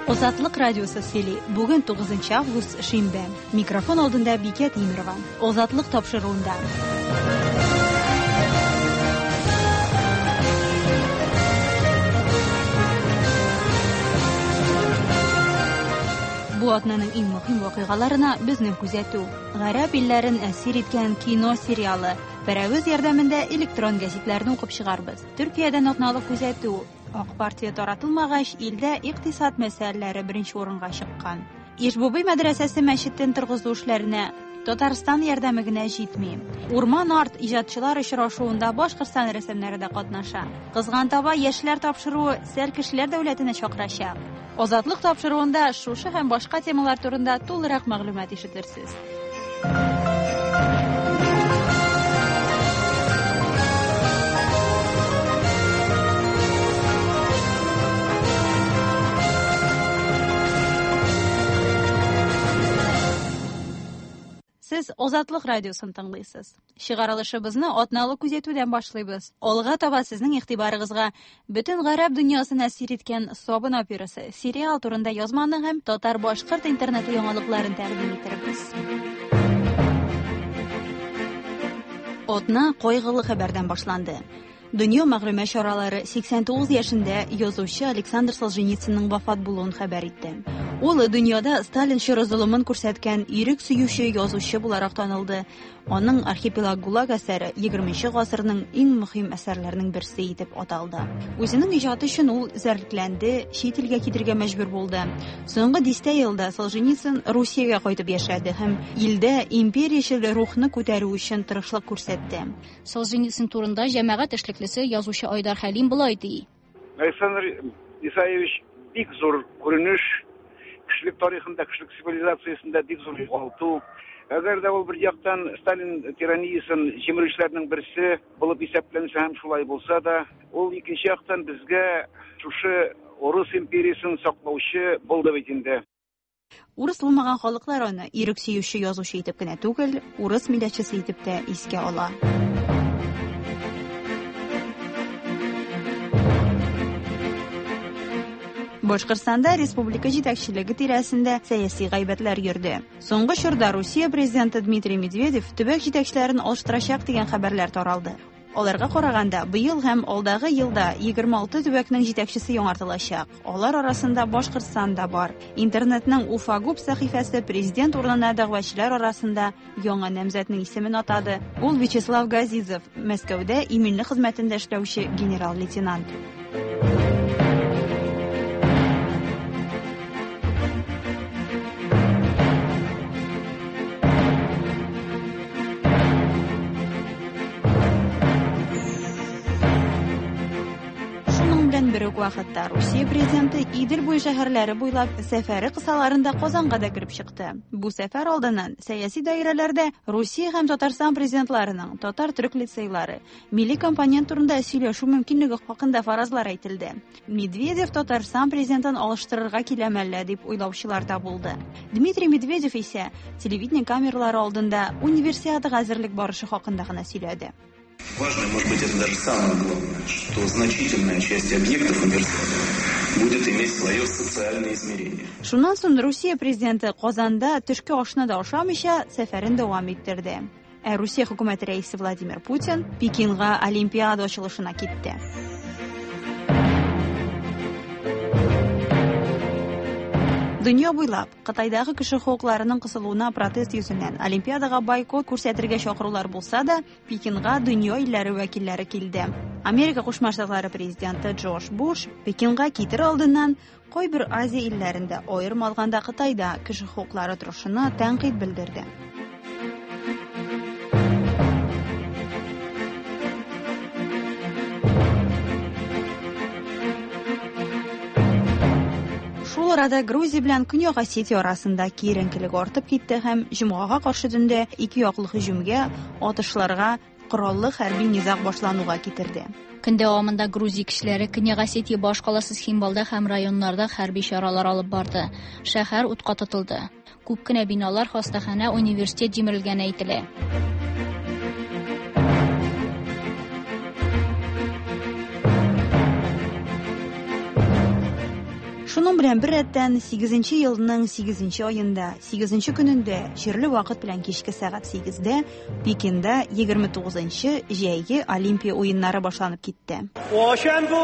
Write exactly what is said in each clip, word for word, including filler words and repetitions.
Азатлык радиосы сөйли. Бүген тугызынчы август шимбә. Микрофон алдында Бикә Тимирова. Азатлык тапшыруында. Бу атнаның иң мөһим вакыйгаларына безнең күзәтү. Гарәп илләрен әсир иткән кино сериалы. Берәүз ярдәмендә электрон гәзитләрне укып чыгарбыз. Төркиядән атналык күзәтү. Ак партия таратылмагач, илдә икътисад мәсьәләләре беренче урынга чыккан. Ишбубый мәдрәсәсе мәчеттен торгызу эшләренә Татарстан ярдәме генә җитми. Урман арт иҗатчылар очрашуында Башкортстан рәсемнәре дә катнаша. Кызган таба яшьләр тапшыруы Сәркешләр дәүләтенә чакырачак. Азатлык тапшыруында шушы һәм башка темалар турында тулырак мәгълүмат ишетерсез. Сез Азатлык радиосын тыңлыйсыз. Чыгарылышыбызны атналык күзәтүдән башлыйбыз. Алга таба сезнең игътибарыгызга бөтен гарәп дөньясын әсир иткән Сабын операсы сериал турында язманы һәм татар-башкорт интернеты яңалыкларын тәкъдим итәрбез. Атна кайгылы хәбәрдән башланды. Дөнья мәгълүмат чаралары сиксән тугыз яшендә язучы Александр Солженицынның вафат булуын хәбәр итте. Ул дөньяда Сталин чоры золымын күрсәткән ирек сөюче язучы буларак танылды. Аның Архипелаг ГУЛАГ әсәре егерменче гасырның иң мөһим әсәрләренең берсе итеп аталды. Үзенең иҗаты өчен ул зәрлекләнде, чит илгә китәргә мәҗбүр булды. Соңгы дистә елда Солженицын Русиягә кайтып яшәде һәм илдә империячел рухны күтәрү өчен тырышлык күрсәтте. Солженицын турында җәмәгать эшлеклесе язучы Айдар Хәлим булай ди. Александр Исаевич бик зур күренеш, кешелек тарихында, кешелек цивилизациясендә бик зур югалту. Әгәр дә ул бер яктан Сталин тираниясын җимерешләрнең берсе булып исәпләнсә һәм шулай булса да, ул икенче яктан безгә шушы Урыс империясын саклаучы булды бит инде. Урыс булмаган халыклар аны ирек сөюче язучы итеп кенә түгел, урыс милләтчесе итеп тә искә ала. Башкортстанда республика җитәкчелеге тирәсендә сәяси гайбәтләр йөрде. Соңгы чорда Русия президенты Дмитрий Медведев төбәк җитәкчеләрен алыштырачак дигән хәбәрләр таралды. Аларга караганда, быел һәм алдагы елда егерме алты төбәкнең җитәкчесе яңартылачак. Алар арасында Башкортстан да бар. Интернетның Уфагуб сәхифәсе президент урынына дәгъвачылар арасында яңа намзәтнең исемен атады. Ул Вячеслав Газизов, Мәскәүдә иминле хезмәтендә эшләүче генерал-лейтенант. Бер үк вакытта Русия президенты Идел буй шәһәрләре буйлап сәфәре кысаларында Казанга да кирип чыкты. Бу сәфәр алдыннан сәяси даирәләрдә Русия һәм Татарстан президентларының татар-төрек лицейлары милли компонент турында сөйләшү мөмкинлеге хакында фаразлар әйтелде. Медведев Татарстан президентын алыштырырга киләмәллә дип уйлаучылар да булды. Дмитрий Медведев исә телевидение камералары алдында универсиадага әзерлек барышы хакында гына сөйләде. Важно, может быть, это даже самое главное, что значительная часть объектов университета будет иметь свое социальное измерение. Шуннан соң Русия президенты Казанда төшке ашны да ашамыйча сәфәрен дәвам иттерде. Ә Русия хөкүмәте рәисе Владимир Путин Пекинга Олимпиада ачылышына китте. Дөнья буйлап Кытайдагы кеше хукукларының кысылуына протест йөзеннән Олимпиадага бойкот күрсәтергә чакырулар булса да, Пекинга дөнья илләре вәкилләре килде. Америка Кушма Штатлары президенты Джордж Буш Пекинга китер алдыннан кайбер Азия илләрендә, аерым алганда Кытайда кеше хукуклары торышына тәнкыйть белдерде. Шул арада Грузия белән Көньяк Осетия арасында киеренкелек артып китте һәм җомгага каршы төндә ике яклы һөҗүмгә, атышларга, кораллы хәрби низаг башлануга китерде. Көн дәвамында Грузия кешеләре Көньяк Осетия баш каласы Химбалда һәм районнарда хәрби чаралар алып барды. Шәһәр утка тотылды. Күп кенә биналар, хастахана, университет җимерелгән әйтелә. Шуның белән бер рәттән сигезенче елның сигезенче аенда, сигезенче көнендә, чирле вакыт белән кичке сәгать сигездә Пекинда егерме тугызынчы җәйге Олимпия уеннары башланып китте. 我宣布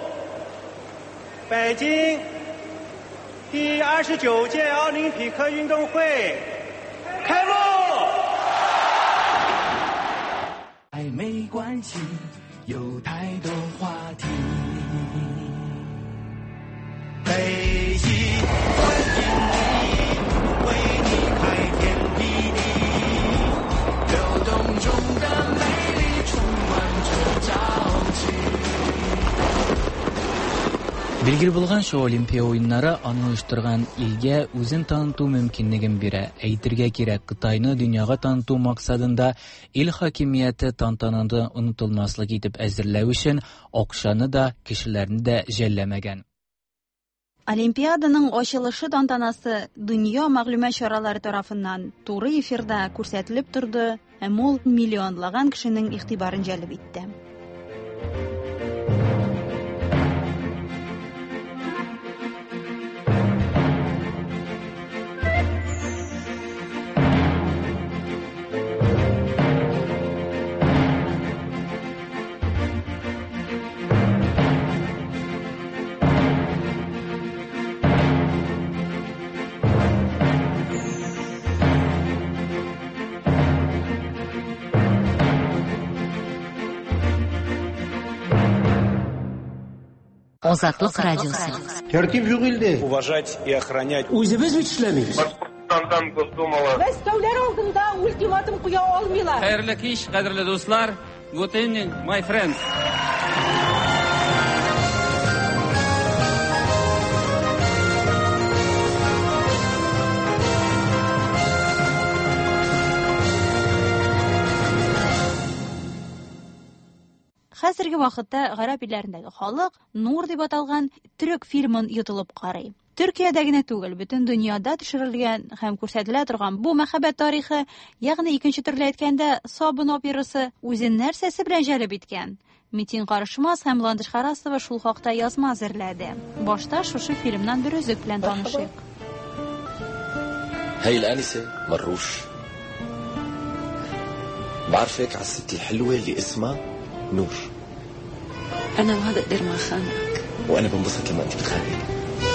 北京第二十九届奥林匹克运动会开幕。 爱没关系，有太多话题。北极欢迎你，为你开天辟地，流动中的美丽充满着朝气。 Билгеле булган шул Олимпия уеннары аны оештырган илгә үзен таныту мөмкинлеген бирә. Әйтергә кирәк, Кытайны дөньяга таныту максатында ил хакимияте тантананы онытылмаслык итеп әзерләү өчен акчаны да, кешеләрне дә жәлләмәгән. Олимпиаданың ачылышы тантанасы дөнья мәгълүмат чаралары тарафыннан туры эфирда күрсәтелеп торды һәм ул миллионлаган кешенең игътибарын җәлеп итте. Азатлык радиосы. Тәртип юк илдә. Уважать и охранять. Үзебез бит эшләмибез. Башкортстандан Госдумала. Мәскәүләр алдында ультиматум куя алмыйлар. Хәерле кич, кадерле дуслар. Good evening, my friends. Хәзерге вакытта гарәп илләрендәге халык Нур дип аталган төрек фильмын йотылып карый. Төркиядә генә түгел, бөтен дөньяда төшерелгән һәм күрсәтелә торган бу мәхәббәт тарихы, ягъни икенче төрле әйткәндә, Сабын операсы үзен нәрсәсе белән җәлеп иткән. Митин Карышмас һәм Ландыш Харасова шул хакта язма әзерләде. Башта шушы фильмнан бер үзек белән танышыйк. هاي الآنسة مروش بعرفك على الست الحلوة اللي اسمها نور. أنا ما بقدر ما خانك. وأنا بنبسط لما أنت بتخانقيني.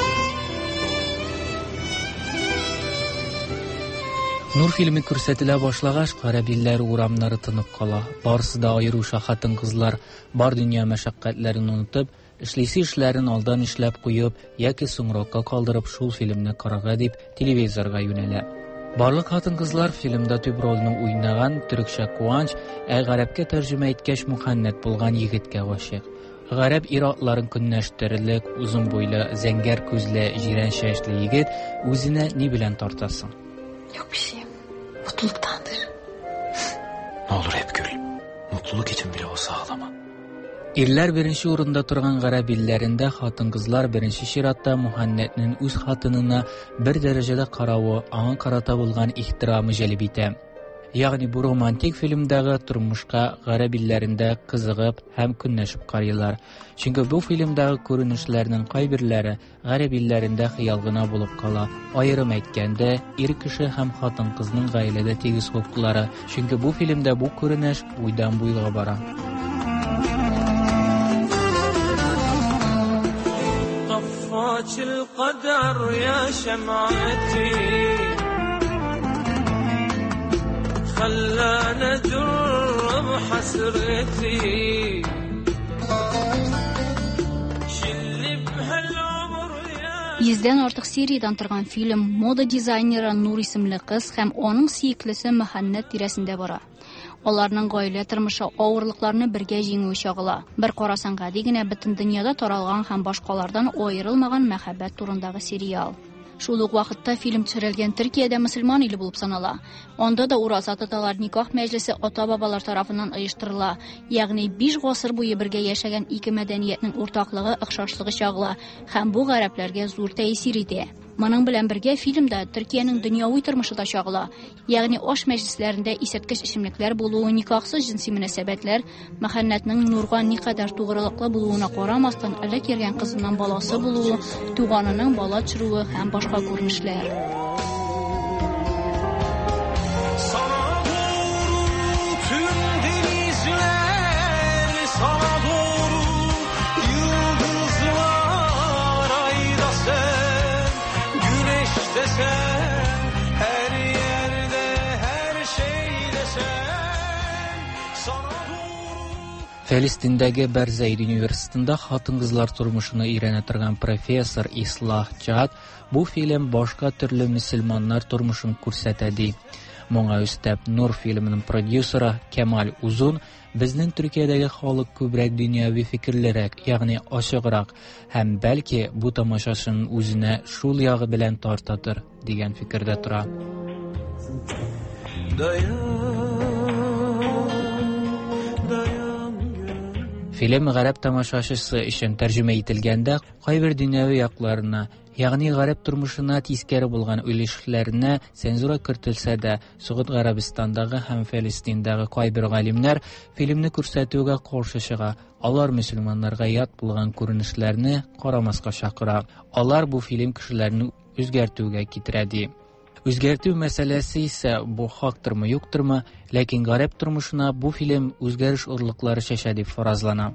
Нур фильмы күрсәтелә башлагач, гарәбилләр урамнары тынып кала. Барысы да аеруча хатын-кызлар бар дөнья мәшәкатьләрен унытып, эшлисе эшләрен алдан эшләп куеп, яки соңракка калдырып шул фильмны карарга дип телевизорга юнәлә. Барлык хатын-кызлар фильмда төп рольне уйнаган төрекчә Куанч, ә гарәпкә тәрҗемә иткәч Мөхәннәт булган егеткә гашыйк. Гарәп ир-атларын көннәштерлек, узын буйлы, зәңгәр күзле, җирән чәчле егет үзенә ни белән тартасың? Yok bir şey. Mutluluktandır. Ne olur hep gül. Mutluluk için bile olsa ağlama. Ирләр беренче урында торган гарәп илләрендә хатын-кызлар беренче чиратта Мөхәннәтнең үз хатынына бер дәрәҗәдә каравы, аңа карата булган ихтирамы җәлеп итә. Ягъни бу романтик фильмдагы тормышка гарәп илләрендә кызыгып һәм көннәшеп карыйлар. Чөнки бу фильмдагы күренешләрнең кайберләре гарәп илләрендә хыял гына булып кала. Аерым әйткәндә, ир кеше һәм хатын-кызның гаиләдә тигез хокуклары. Чөнки бу фильмда бу күренеш буйдан буйга бара. طفاك القدر يا شمعتي خلانا جرب حسرتي شلي بهالعمر يا Йөздән артык сериядан торган фильм мода дизайнеры Нур исемле кыз һәм аның сөеклесе Мөхәннәт тирәсендә бара. Аларның гаилә тормышы авырлыкларны бергә җиңү чагыла. Бер карасаң гади генә бөтен дөньяда таралган һәм башкалардан аерылмаган мәхәббәт турындагы сериал. Шул ук вакытта фильм төшерелгән Төркиядә мөселман иле булып санала. Анда да ураза тоталар никах мәҗлесе ата-бабалар тарафыннан оештырыла. Ягъни биш гасыр буе бергә яшәгән ике мәдәниятнең уртаклыгы, охшашлыгы чагыла һәм бу гарәпләргә зур тәэсир итә. Моның белән бергә фильмда Төркиянең дөньяви тормышы да чагыла. Ягъни аш мәҗлесләрендә исерткеч эчемлекләр булуы, никахсыз җинси мөнәсәбәтләр, мәхәннәтнең Нурга никадәр тугрылыклы булуына карамастан, элек йөргән кызыннан баласы булуы, туганының бала төшерүе һәм башка күренешләр. Фәлестиндәге Бәрзәйд университетында хатын-кызлар тормышын өйрәнә торган профессор Ислах Джад бу фильм башка төрле мөселманнар тормышын күрсәтә ди. Моңа өстәп Нур фильмының продюсеры Кемаль Узун безнең Төркиядәге халык күбрәк дөньяви фикерлерәк, ягъни ачыграк һәм бәлки бу тамашашын үзенә шул ягы белән тартатыр дигән фикердә тора. Фильм гарәп тамашачысы өчен тәрҗемә ителгәндә кайбер дөньяви якларына, ягъни гарәп тормышына тискәре булган үлешләренә цензура кертелсә дә, Сугуд Гарәбистандагы һәм Фәлестиндәге кайбер галимнәр фильмны күрсәтүгә каршы чыга. Алар мөселманнарга ят булган күренешләрне карамаска чакыра. Алар бу фильм кешеләрне үзгәртүгә китерә ди. Үзгәртү мәсьәләсе исә бу хактырмы, юктырмы, ләкин гарәп тормышына бу фильм үзгәреш орлыклары чәчә дип фаразлана.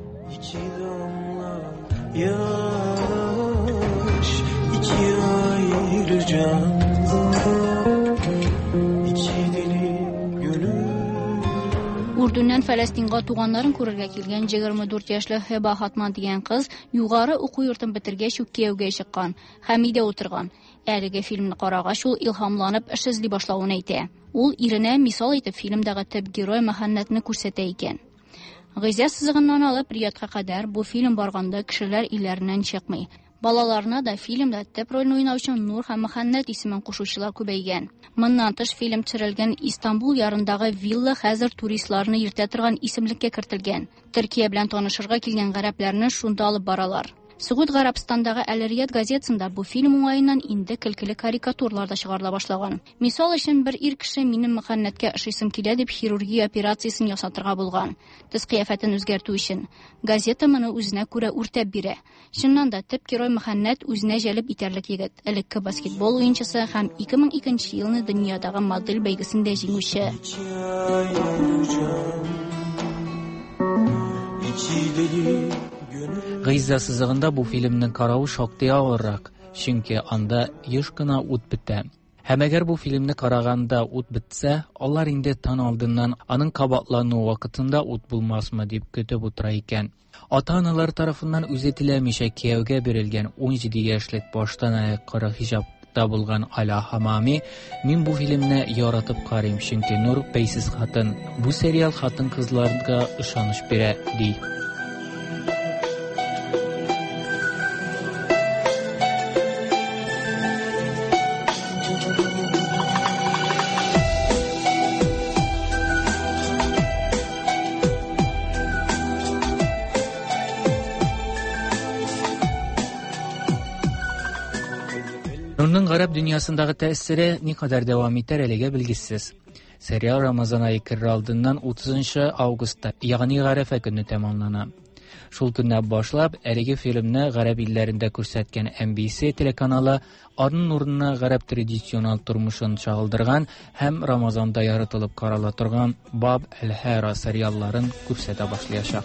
Үрдүннән Фәләстинга туганнарын күрергә килгән егерме дүрт яшьле Хеба Хатман дигән кыз югары уку йортын бетергәч үк кияүгә чыккан һәм өйдә утырган. Әлеге фильмны карагач ул илһамланып эш эзли башлавын әйтә. Ул иренә мисал итеп фильмдагы төп герой мәхәннәтне күрсәтә икән. Гыйза сызыгыннан алып Риядка кадәр бу фильм барганда кешеләр иләреннән чыкмый. Балаларына да фильмда төп рольне уйнаучы Нур һәм Мәхәннәт исемен кушучылар күбәйгән. Моннан тыш фильм төшерелгән Истанбул ярындагы вилла хәзер туристларны йөртә торган исемлеккә кертелгән. Төркия белән танышырга килгән гарәпләрне шунда алып баралар. Сугуд Гарәбистандагы Әл-Рият газетасында бу фильм уңаеннан инде көлкеле карикатурлар да чыгарыла башлаган. Мисал өчен бер ир кеше минем Мәхәннәткә ошыйсым килә дип хирургия операциясын ясатырга булган. Төс кыяфәтен үзгәртү өчен. Газета моны үзенә күрә үртәп бирә. Чыннан да төп герой Мәхәннәт үзенә җәлеп итәрлек егет, элекке баскетбол уенчысы һәм ике мең икенче елны дөньядагы модель бәйгесендә җиңүче. Гыйза сызыгында бу фильмның каравы шактый авыррак, чөнки анда еш кына ут бетә. Һәм әгәр бу фильмны караганда ут бетсә, алар инде тан алдыннан аның кабатлану вакытында ут булмасмы дип көтеп утыра икән. Ата-аналар тарафыннан үзе теләмичә кияүгә бирелгән он җиде яшьлек баштан аяк кара хиҗабта булган Аля Хамами, мин бу фильмны яратып карыйм, чөнки Нур бәйсез хатын. Бу сериал хатын-кызларга ышаныч бирә, ди. Нурның гарәп дөньясындагы тәэсире никадәр дәвам итәр әлегә белгесез. Сериал Рамазан айы керер алдыннан утызынчы августта, ягъни Гарәфә көнне тәмамлана. Шул көннән башлап әлеге фильмны гарәп илләрендә күрсәткән эм би си телеканалы аның урынына гарәп традициональ тормышын чагылдырган һәм Рамазанда яратылып карала торган Баб әл-Хара сериалларын күрсәтә башлаячак.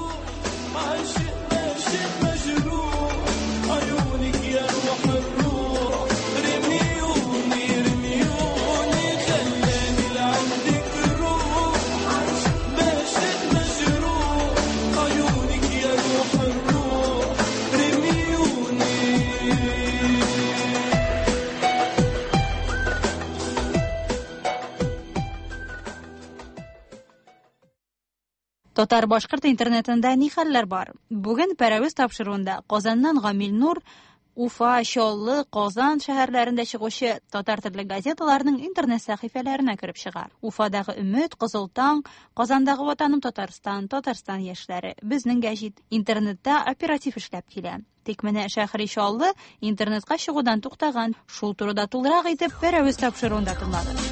Татар башкорт интернетында ни хәлләр бар? Бүген пәрәвез тапшыруында Казаннан Гамил Нур, Уфа, Чаллы, Казан шәһәрләрендә чыгучы татар телле газеталарның интернет сәхифәләренә кереп чыга. Уфадагы Өмет, Кызыл таң, Казандагы Ватаным Татарстан, Татарстан яшьләре, безнең гәҗит интернетта оператив эшләп килә. Тик менә Шәһри Чаллы интернетка чыгудан туктаган. Шул турыда тулырак итеп беравыз тапшыруында тыңлады.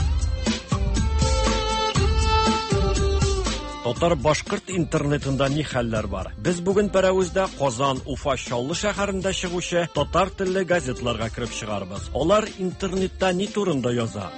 Татар башкорт интернетында ни хәлләр бар? Без бүген беравызда Казан, Уфа, Чаллы шәһәрендә чыгучы татар телле газетларга кирип чыгарбыз. Алар интернетта ни турында яза?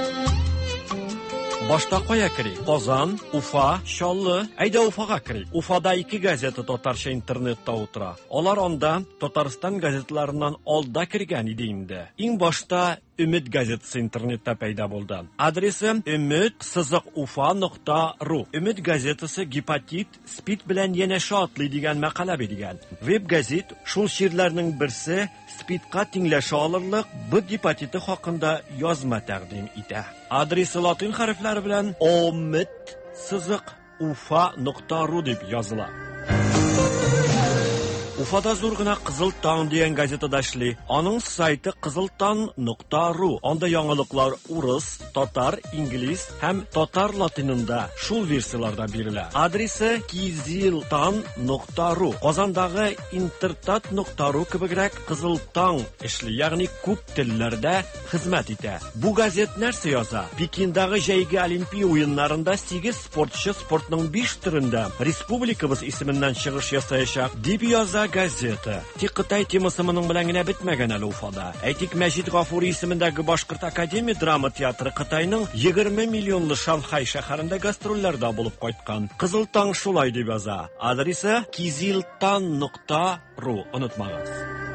Башта кая кири? Казан, Уфа, Чаллы. Әйдә Уфага кири. Уфада ике газета татарча интернетта утыра. Алар анда Татарстан газетларыннан алда киргән иде инде. Иң башта Ümit gazetesi internette payda buldu. Adresi ümit sızık ufa nokta ru. Ümit gazetesi gepatit, spid bilen yeneşe atlı diyen makale bedigen. Web gazet şul şiirlerinin birisi spidqa tingləşə alırlıq bu gepatiti haqqında yazma təqdim ite. Adresi latin harfləri bilen ümit sızık ufa nokta ru deb yazılar. Ufada zurguna Qızıl Taң degan gazetada ishli. Onun sayti qiziltan nokta ru. Onda yangiliklar urus, tatar, ingliz hem tatar latinında şul versiyalarda beriladi. Adresi kiziltan nokta ru. Qozondagi intertat nokta ru kibigrak Qızıl Taң ishli, ya'ni ko'p tillarda xizmat etadi. Bu gazet narsa yoza? Pekindagi Jaygi Olimpiya o'yinlarında sekiz sportchi sportning besh turida respublikamiz ismidan chiqish yasayashaq deb yoza gazeta. Tik Xitoy temasi mening bilan gina bitmagan ali Ufada. Aytik Majid G'afuri ismidagi Boshqirt Akademiya drama teatri Xitoyning yigirma millionli Shanxay shaharida gastrollarda bo'lib qaytgan. Qizil Taң shulay deb yoza. Adresi kiziltan nokta ru. Unutmag'ingiz.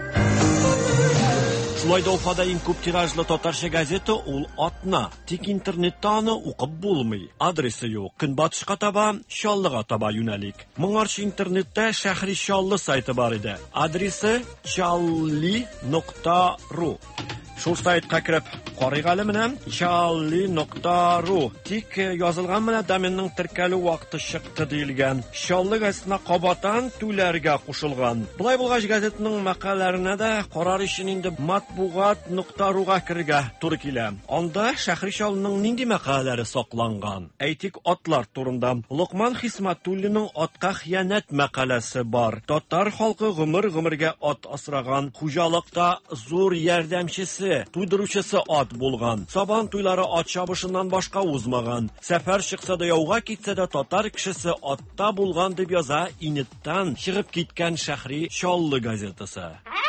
Şulayda Ufada eng ko'p tirajli tatarcha gazeta ul Otna. Tik internetda uni o'qib bo'lmay. Adresi yo'q. Kunbatishga taba, Sholliga taba yo'nalik. Mo'ngarchi internetda Shahri Sholli sayti bor edi. Adresi challi nokta ru. Shu saytga kirib qaraygali bilan challi nokta ru tik yozilgan bilan domenning tirkalu vaqti chiqdi deyilgan. Sholli gazetasiga qabatan tuylarga qo'shilgan. Bulay bo'lg'ach gazetaning maqolalarini da qarar ishin endi matbuot nokta ru ga kirga to'g'ri keladi. Onda Shahri Shollining nindi maqolalari saqlangan. Aytik otlar turunda Luqman Xismatullining otqa xiyonat maqolasi bor. Tatar xalqi g'umir-g'umirga ot asragan, xo'jalikda zo'r yordamchisi tuydiruvchisi ot bo'lgan. Saban tuylari ot chabishidan boshqa uzmagan. Safar chiqsa-da yovga ketsa-da tatar kishisi otda bo'lgan deb yoza initdan chiqib ketgan Shahri Sholli gazetasi.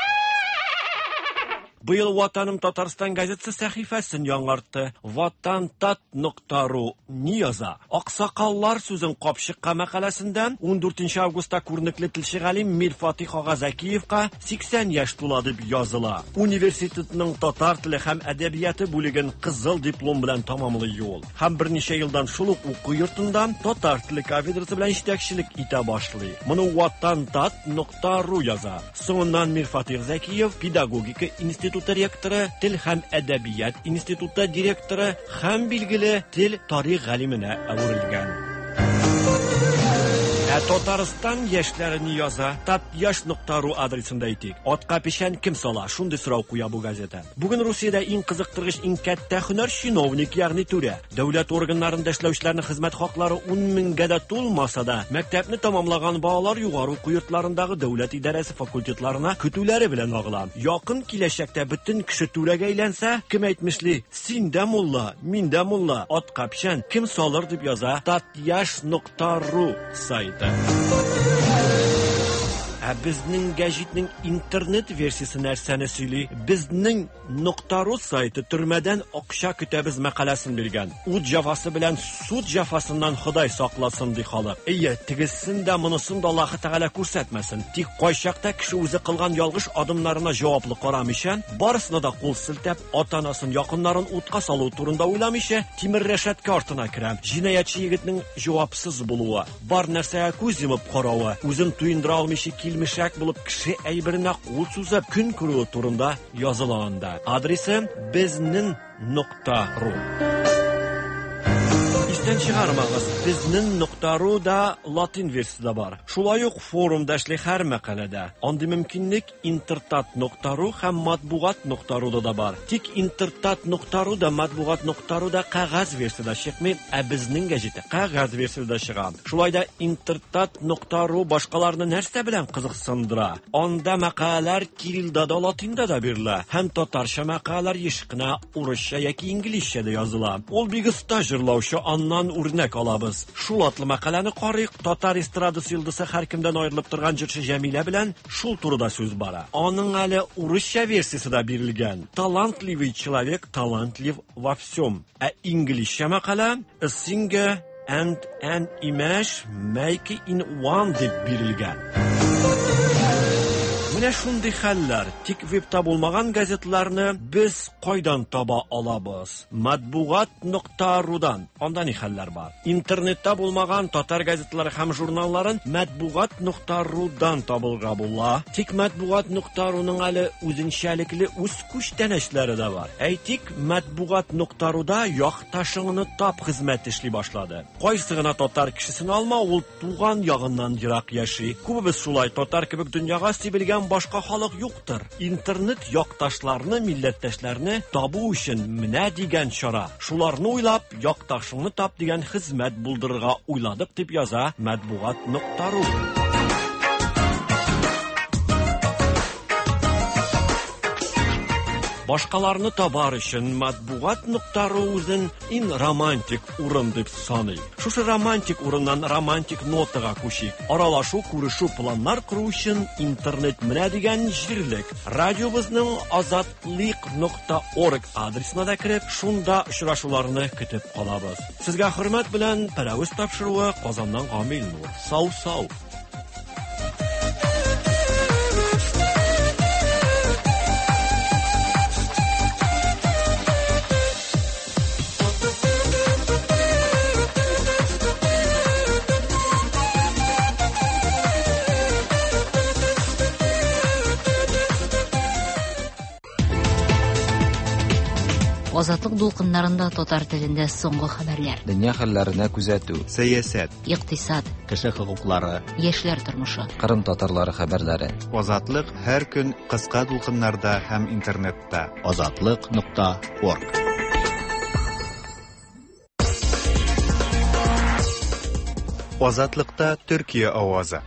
Bu yil Vatanim Tatariston gazetasi sahifasini yangartdi. vatantat nokta ru ni yoza? Oqsoqollar so'zin qopshiqqa maqolasidan o'n to'rtinchi avgustda ko'rnikli tilchi g'alim Mirfatih Og'azakiyevga sakson yosh to'ladi deb yozila. Universitetning tatar tili ham adabiyoti bo'ligin qizil diplom bilan tamomlagan yo'l. Ham bir necha yildan shuluq o'quv yurtidan tatar tili kafedrasi bilan yetakchilik eta boshlaydi. Buni vatantat nokta ru yoza. So'ndan Mirfatih Zakiyev pedagogika instituti direktori, til ham adabiyat instituti direktori ham bilgili til tarix g'alimina avurilgan. Tatariston yoshlarini yoza tatyosh nokta ru adresida aytik. Otqa pishan kim sola? Shunday so'rov qo'ya bu gazeta. Bugun Rossiyada eng qiziqtirg'ish, eng katta hunar shinovnik, ya'ni turi. Davlat organlarida ishlovchilarning xizmat haqlari o'n mingga to'lmasa-da, maktabni tamomlagan bolalar yuqori o'quv yurtlaridagi davlat idorasi fakultetlarına kutuvlari bilan og'lan. Yaqin kelajakda butun kishi turaga aylansa, kim aytmishli? Senda mulla, menda mulla. Otqa pishan kim solar deb yoza tatyosh nokta ru sayti. Bizning gazetning internet versiyasi narsani suyli. Bizning .ru sayti turmadan oqsha kutabiz maqolasini bergan. U jafasi bilan sud jafasidan Xudoy saqlasin di xalq. Ey, tigisinda munisini Alloh taolo ko'rsatmasin. Tik qo'yshaqda kishi o'zi qilgan yolg'ish odamlarına javobli qaramishan, borisini da qo'l siltab, ota-onasini, yaqinlarini o'tqa soluv turunda o'ylamisha, Timir Rashadga ortına kiram. Jinoyatchi yigitning javobsiz bo'luvi, bor narsaga ko'z yumib qaravi, o'zini tuyundira olmishi mishak bo'lib kishi aybirina qo'l so'zab kun ko'ruvi turunda yozilganda. Adresi bizning nokta ru. Isdan chiqarmag'iz bizning нокта ру да латин версияда бар. Шулай ук форумда эшли һәр мәкаләдә. Андый мөмкинлек интертат нокта ру һәм матбугат нокта ру да бар. Тик интертат нокта ру да матбугат нокта ру да кагаз версияда чыкмый, ә безнең гәҗите кагаз версияда чыга. Шулай да интертат нокта ру башкаларны нәрсә белән кызыксындыра? Анда мәкаләләр кириллда да латинда да бирелә, һәм татарча мәкаләләр ешкына урысча яки инглизчәдә языла. Ул бик оста җырлаучы, аннан үрнәк алабыз. Шул атлы мәкаләне карыйк. Татар эстрадасы йолдызы һәркемдән аерылып торган җырчы Җәмилә белән шул турыда сүз бара. Аның әле урысча версиясе да бирелгән. Талантливый человек талантлив во всем. Ә инглизчә мәкалә A singer and an image make in one дип бирелгән. Менә шундый хәлләр. Тик вебта булмаган газетларны без кайдан таба алабыз? матбугат нокта рудан. Анда ни хәлләр бар? Интернетта булмаган татар газетлары һәм журналларын матбугат нокта рудан табылга була. Тик матбугат нокта руның әле үзенчәлекле үз күчтәнәчләре дә бар. Әйтик, матбугат нокта руда якташыңны тап хезмәт эшли башлады. Кайсы гына татар кешесен алма, ул туган ягыннан ерак яши. Күбебез шулай, татар кебек дөньяга сибелгән башка халык юктыр. Интернет якташларны, милләттәшләрне табу өчен менә дигән чара. Шуларны уйлап, якташыңны тап дигән хезмәт булдырырга уйладык дип яза матбугат нокта ру. Башкаларны табар өчен матбугат нокта ру үзен ин романтик урын дип саный. Шушы романтик урыннан романтик нотага күчик. Аралашу, күрешү, планнар кору өчен интернет менә дигән җирлек. Радиобызның азатлык нокта орг адресына да кирип, шунда очрашуларны көтеп калабыз. Сезгә хөрмәт белән пәрәвез тапшыруы Казаннан Гамил Нур. Сау-сау. Азатлык дулкыннарында татар телендә соңгы хәбәрләр. Дөнья хәлләренә күзәтү, сәясәт, икътисад, кеше хокуклары, яшьләр тормышы, Кырым татарлары хәбәрләре. Азатлык һәр көн кыска дулкыннарда һәм интернетта. азатлык нокта орг. Азатлыкта Төркия авазы.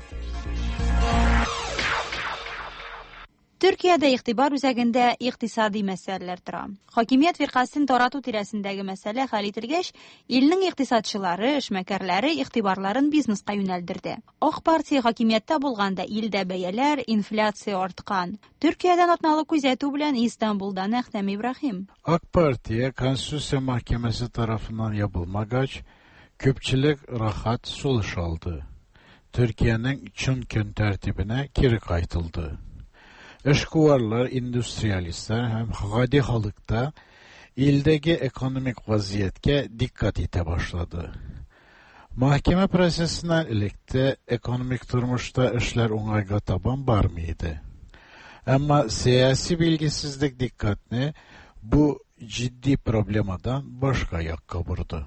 Төркиядә игътибар үзәгендә икътисади мәсьәләләр тора. Хакимият фиркасын тарату тирәсендәге мәсьәлә хәл ителгәч, илнең икътисадчылары, эшмәкәрләре игътибарларын бизнеска юнәлдерде. Ак партия хакимияттә булганда илдә бәяләр, инфляция арткан. Төркиядән атналы күзәтү белән Истанбулдан Әхтәм Ибраһим. Ак партия Конституция Мәхкәмәсе тарафыннан ябылмагач, күпчелек рахат сулыш алды. Төркиянең чын көн тәртибенә кире кайтылды. Эшкуарлар, индустриалистлар һәм гади халыкта илдәге экономик вазiyetгә диккат итә башлады. Мәхкәмә процессына электә экономик тормышта эшләр уңайга табан бармый иде. Әмма сәяси билгесезлек диккатне бу җитди проблемадан башка якка бурды.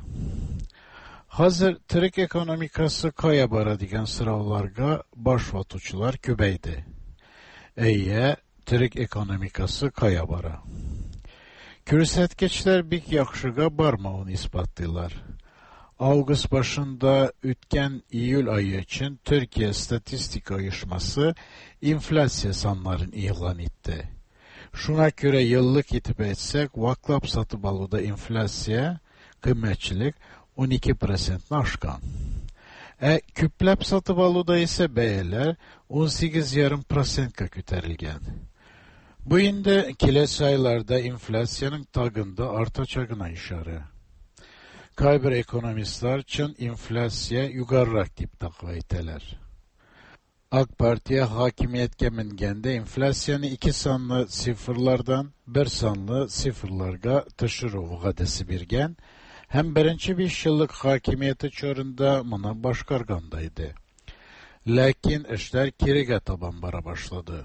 Хәзер төрек экономикасы кая бара дигән сорауларга баш ватучылар күбәйде. Әйе, төрек экономикасы кая бара? Күрсәткечләр бик яхшыга бармавын испаттыйлар. Август башында үткән июль айы өчен Төркия статистика оешмасы инфляция саннарын игълан итте. Шуңа күрә еллык итеп әйтсәк, ваклап сатып алуда инфляция, кыйммәтчелек он ике процентны ашкан. Ә күпләп сатып алуда исә бәяләр он сигез ярым процентка күтәрелгән. Бу инде киләсе айларда инфляциянең тагында артачагына ишара. Кайбер экономистлар чын инфляция югарырак дип тәкъдим итәләр. Ак партия хакимияткә менгәндә инфляцияны ике санлы цифрлардан бер санлы цифрларга төшерү вәгъдәсе биргән. Һәм беренче биш еллык хакимияте чорында моны башкарганда иде. Ләкин эшләр кирегә табан бара башлады.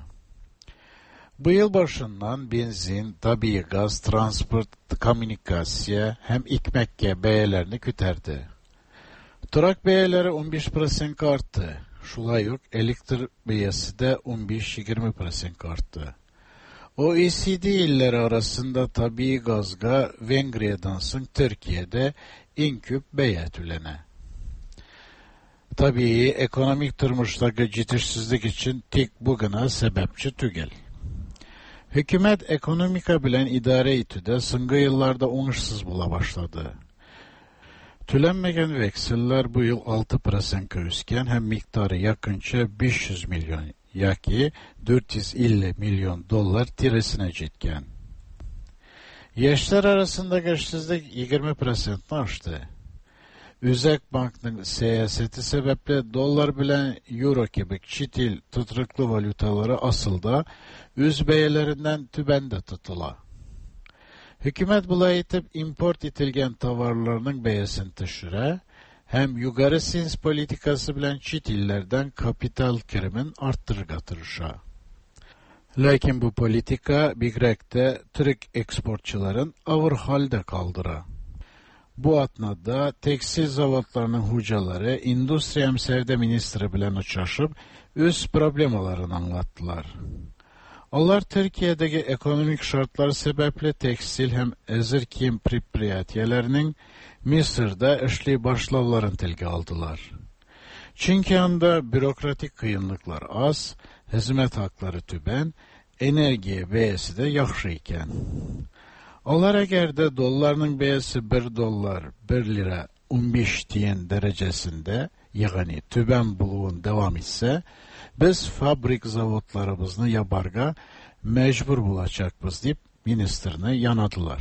Бу ел башыннан бензин, табигый газ, транспорт, коммуникация һәм икмәккә бәяләрне күтәрде. Торак бәяләре он биш процентка артты. Шулай ук электр бәясе дә он биш-егерме процентка артты. O E C D illəri arasında tabii gazga Vengriya'dan soň Türkiye'de en köp bäýä tülene. Tabii ekonomik turmuşdagi jetişsizlik için tek bu gına sebepçi tügel. Hükümet ekonomika bilen idare etüde syňky ýyllarda oňuşsuz bola başlady. Tülenmegen veksiller bu yıl altı prosentka üsken hem miktarı yakınça beş yüz milyon yaki dört yüz elli milyon dolar tiresine jetken. Yaşlar arasındaki işsizlik yirmi prosentni aştı. Üzek Bank'ın siyaseti sebeple dolar bilen euro gibi çit il tutuklu valutaları asılda üz bəyəlerinden tübende tutula. Hükümet bula etip import etilgen tovarlarının bəyəsini düşüre, hem yugarı sins politikası bilen çit illerden kapital kirimin arttırıga tırışa. Lakin bu politika bigrekte Türk eksportçıların ağır halde kaldıra. Bu atnada tekstil zavodlarının hucaları Industriya hem Sevde Ministri bilen uçaşıp öz problemalarını anlattılar. Onlar Türkiye'deki ekonomik şartlar sebeple tekstil hem ezir kiyim pripriyatiyelerinin Mısır'da işli başlavlarını tilge aldılar. Çünkü anda bürokratik kıyınlıklar az, hizmet hakları tüben, enerjiye bəyəsi de yaxşı iken. Onlar eğer de dollarının bəyəsi bir dollar, bir lira on beş tiyen derecesinde, yani tüben buluğun devam etse, biz fabrik zavodlarımızını yabarga mecbur bulacakız deyip ministerini yanadılar.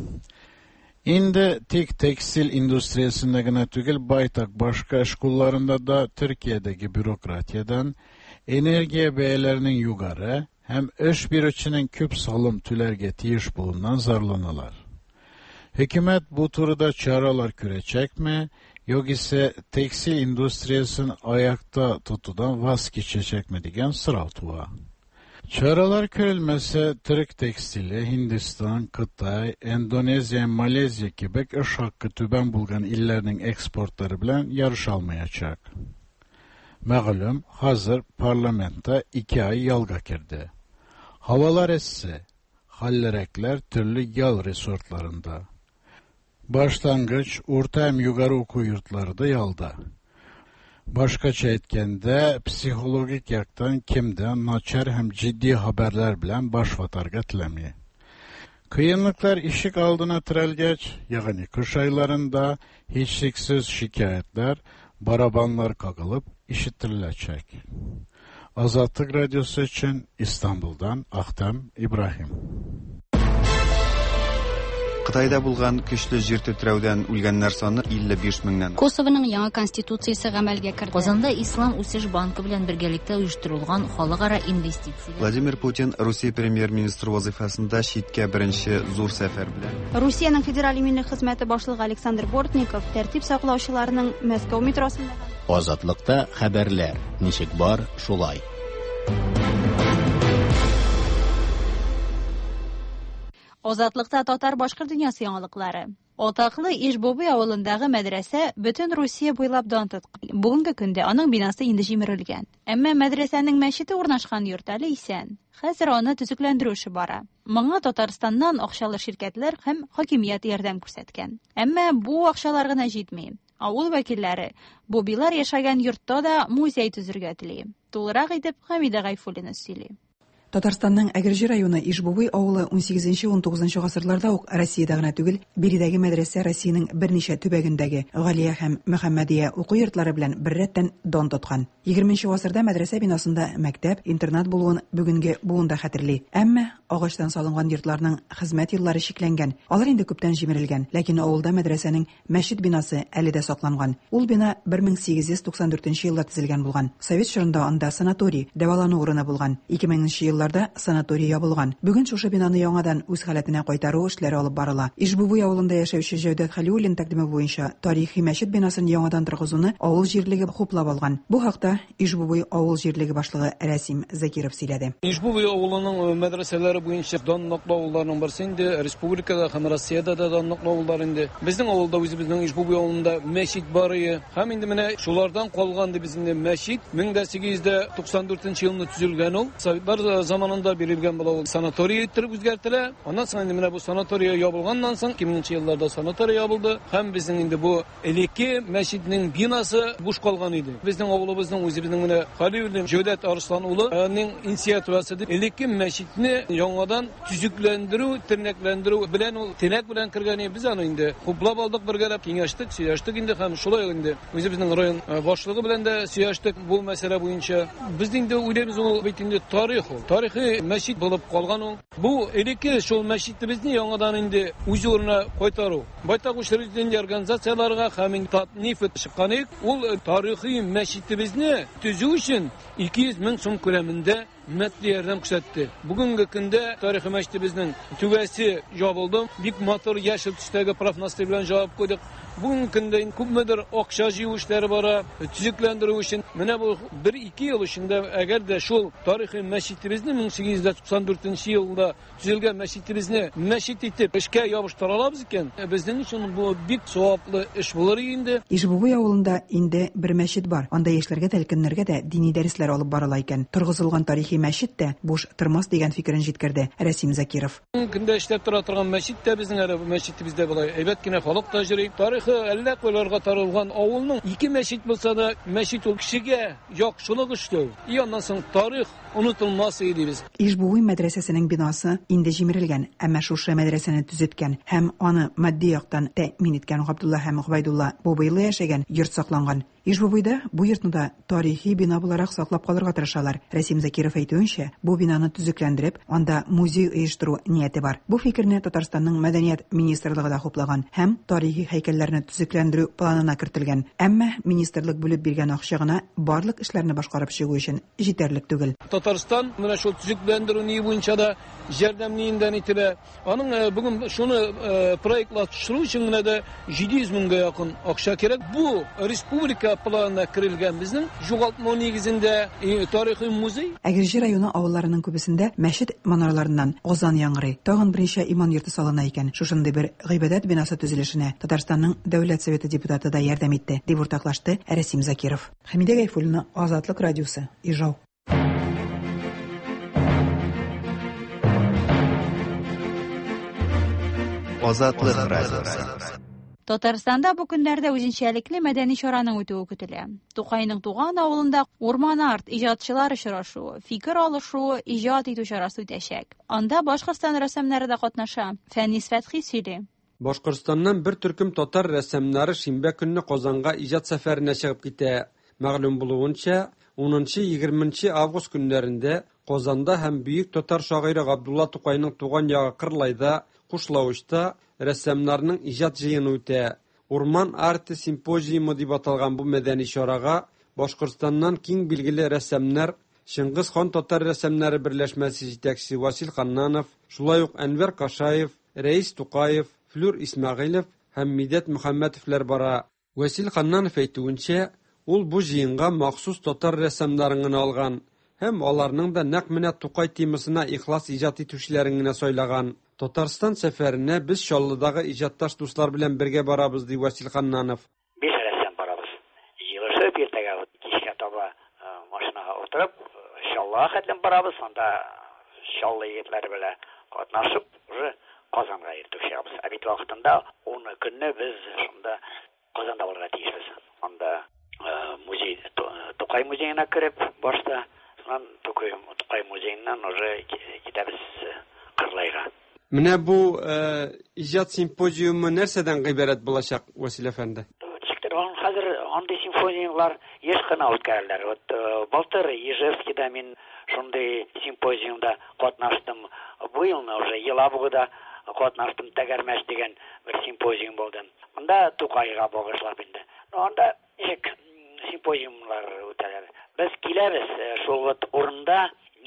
İndi tek tekstil industriyasındagina tügel baytak başka eşkullarında da Türkiye'deki bürokratiyadan enerjiye bəyələrinin yugarı hem iş birçinin küp salım tülerge tiyiş bulundan zarlanılar. Hükümet bu turda çaralar kürecek mi, yok ise tekstil industriyasını ayakta tutudan vazgeçecek mi degen sırav tuva. Çaralar körülmese Türk tekstili, Hindistan, Kıtay, Endonezya, Malezya gibi iş hakkı tüben bulgan illerinin eksportları bilen yarış almayacak. Məğlum, hazır parlamenta iki ay yalga girdi. Havalar esse, hallerekler türlü yal resortlarında. Başlangıç, orta hem yugarı oku yurtları da yalda. Başkaça etkende psikologik yaktan kimden naçar hem ciddi haberler bilen başvatarga tilemi. Kıyınlıklar işik aldığına tirelgeç, yani kış aylarında hiçliksiz şikayetler, barabanlar kakılıp işittirilecek. Azatlık Radyosu için İstanbul'dan Ahtam İbrahim. Кытайда булган көчле җир тетрәүдән үлгәннәр саны илле биш меңнән. Косовоның яңа конституциясе гамәлгә керде. Казанда Ислам үсеш банкы белән бергәлектә оештырылган халыкара инвестиция. Владимир Путин Русия премьер-министры вазифасында читкә беренче зур сәфәр белән. Русиянең федераль иминлек хезмәте башлыгы Александр Бортников тәртип саклаучыларның Мәскәү метросында. Азатлыкта хәбәрләр. Ничек бар, шулай. Озатлыкта татар башкыр дөньясы яңалыклары. Атаклы Ишбобый авылындагы мәдрәсә бөтен Русия буйлап дан тоткан. Бүгенге көндә аның бинасы инде җимерелгән. Әмма мәдрәсәнең мәчете урнашкан йорт әле исән. Хәзер аны төзекләндерү эше бара. Моңа Татарстаннан акчалы ширкәтләр һәм хакимият ярдәм күрсәткән. Әмма бу акчалар гына җитми. Авыл вәкилләре бу билар яшәгән йортта да музей төзергә тели. Тулырак итеп Хәмидә Гайфуллина сөйли. Татарстанның Әгерҗе районы Ишбобый авылы он сигезенче-он тугызынчы гасырларда ук Россиядә генә түгел, биредәге мәдрәсә Россиянең берничә төбәгендәге Галия һәм Мөхәммәдия уку йортлары белән беррәттән дан тоткан. егерменче гасырда мәдрәсә бинасында мәктәп, интернат булуын бүгенге буында хәтерли. Әмма агачтан салынган йортларның хезмәт еллары шикләнгән. Алар инде күптән җимерелгән, ләкин авылда мәдрәсәнең мәчет бинасы әле дә сакланган. Ул бина бер мең сигез йөз туксан дүртенче елда төзелгән булган. Совет чорында анда санаторий, дәвалану урыны булган. ике меңенче авылларда санаторий ябылган. Бүген шушы бинаны яңадан үз халәтенә кайтару эшләре алып барыла. Ишбуй авылында яшәүче Җәүдәт Хәлиуллин тәкъдиме буенча тарихи мәчет бинасын яңадан торгызуны авыл җирлеге хуплап алган. Бу хакта Ишбуй авыл җирлеге башлыгы Рәсим Закиров сөйләде. Ишбуй авылының мәдрәсәләре буенча данлыклы авылларның берсе инде, республикада һәм Россиядә дә данлыклы авыллар инде. Безнең авылда үзебезнең Ишбуй авылында мәчет бар иде. Һәм инде менә шулардан калган ди безнең мәчет мең сигез йөз туксан дүртенче елда төзелгән ул. Советлар заманында бирелгән була ул. Санаторий иттереп үзгәртелә. Аннан соң инде менә бу санаторий ябылганнан соң ике меңенче елларда санаторий ябылды. Һәм безнең инде бу элекке мәчетнең бинасы буш калган иде. Безнең авылыбызның үзебезнең менә Хәлиуллин Җәүдәт Арслан улының инициативасы дип элекке мәчетне яңадан төзекләндерү, тернәкләндерү белән ул теләк белән кергән иде. Без аны инде хуплап алдык, бергәләп киңәштек, сөйләштек инде һәм шулай инде үзебезнең район башлыгы белән дә сөйләштек бу мәсьәлә буенча. Без инде уйлыйбыз ул бит инде тарих ул. Тарихи мәчет булып калган ул. Бу элекке шул мәчетебезне яңадан инде үз урынына кайтару. Байтак учреждение организацияларга һәм татниф чыккан иде. Ул тарихи мәчетебезне төзү өчен ике йөз мең сум күләмендә мәдди ярдәм күрсәтте. Бүгенге көндә тарихи мәчетебезнең түбәсе ябылды. Бик матур яшел төстәге профнастый белән җавап куйдык. Бүгенге көндә күпмедер акча җыю эшләре бара, төзекләндерү өчен. Менә бу бер-ике ел эчендә әгәр дә шул тарихи мәчетебезне мең сигез йөз туксан дүртенче елда төзелгән мәчетебезне мәчет итеп эшкә ябыштыра алабыз икән, безнең өчен бу бик саваплы эш булыр инде. Ишбуй авылында инде бер мәчет бар. Анда яшьләргә, тәлкиннәргә дә дини дәресләр алып барыла икән. Торгызылган тарихи мәчет тә буш тормас дигән фикерен җиткерде Рәсим Закиров. Көндә эшләп тора торган мәчет тә безнең әле мәчетебездә булай. Әйбәт кенә халык та йөри. Тарихи әллә кайларга таралган авылның ике мәчет булса да, мәчет ул кешегә яхшылык эшләү. И аннан соң тарих унутылмас иде без. Ишбуй мәдрәсәсенең бинасы инде җимерелгән, әмма шушы мәдрәсәне төзеткән һәм аны матди яктан тәэмин иткән Габдулла һәм Гобайдулла Бубайлы яшәгән йорт сакланган. Ишбуйда бу йортны да тарихи бина буларак саклап калырга тырышалар. Рәсим Закиров әйтүенчә, бу бинаны төзекләндереп, анда музей оештыру нияте бар. Бу фикерне Татарстанның мәдәният министрлыгы да хуплаган һәм тарихи һәйкәлләрне төзекләндерү планына кертелгән. Әмма министрлык бүлеп биргән акча гына барлык эшләрне башкарып чыгу өчен җитәрлек түгел. Татарстан менә шул төзекләндерү ни буенча да ярдәм ниендән итеп, аның бүген шуны проектлаштыру өчен генә дә җиде йөз меңгә якын акча кирәк. Бу республика планына кирелгән безнең югалтма нигезендә тарихи музей. Әгерҗе районы авылларының күбесендә мәчет манараларыннан азан яңгырый. Тагын беренче иман йорты салына икән. Шушындый бер гыйбадәт бинасы төзелешенә Татарстанның Дәүләт Советы депутаты да ярдәм итте, дип уртаклашты Рәсим Закиров. Хәмидә Гайфуллина, Азатлык радиосы, Ижау. Азатлык радиосы. Татарстанда бу көннәрдә үзенчәлекле мәдәни чараның үтүе көтелә. Тукайның туган авылында Урман арт иҗатчылар очрашуы, фикер алышуы, иҗат итү чарасы үтәчәк. Анда Башкортстан рәссамнары да катнаша. Фәнис Фәтхи сөйли. Башкортстаннан бер төркем татар рәссамнары шимбә көнне Казанга иҗат сәфәренә чыгып китә. Мәгълүм булуынча, унынчы-егерменче август көннәрендә Казанда һәм бөек татар шагыйре Габдулла Тукайның туган ягы Кырлайда, Кушлавычта рәссамнарның иҗат җыены үтә. Урман арты симпозиумы дип аталган бу мәдәни чарага Башкортстаннан киң билгеле рәссамнар Шыңгыз хан татар рәссамнары берләшмәсе җитәкчесе Васил Ханнанов, шулай ук Әнвәр Кашаев, Рәис Тукаев, Флюр Исмәгыйлев һәм Мидәт Мөхәммәтовлар бара. Васил Ханнанов әйтүенчә, ул бу җыенга махсус татар рәссамнарын гына алган һәм аларның да нәкъ менә Тукай темасына ихлас иҗат итүчеләрен генә сайлаган. Татарстан сәфәренә без Чаллыдагы иҗатташ дуслар белән бергә барабыз, ди Васил Ханнанов. Без рәссам барабыз. Җыелышып иртәгә кичкә таба машинага утырып, Чаллыга хәтлем барабыз, анда Чаллы егетләре белән катнашып, уже Казанга иртүк чыгабыз. Ә бит вакытында он көнне без шунда Казанда булырга тиешбез. Анда музей, Тукай музеена кирип, башта, соннан Тукай музееннан уже китәбез Кырлайга. Менә бу иҗат симпозиумы нәрсәдән гыйбарәт булачак, Васил әфәнде? Чиктер, хәзер андый симпозиумлар еш кына үткәреләр. Вот былтыр Ижевскида мин шундый симпозиумда катнаштым. Бу елны уже Елабугада катнаштым, Тәгәрмәш дигән бер симпозиум булды. Монда Тукайга багышлап инде. Анда ничек симпозиумлар үтәләр. Без киләбез шул вот урында нинди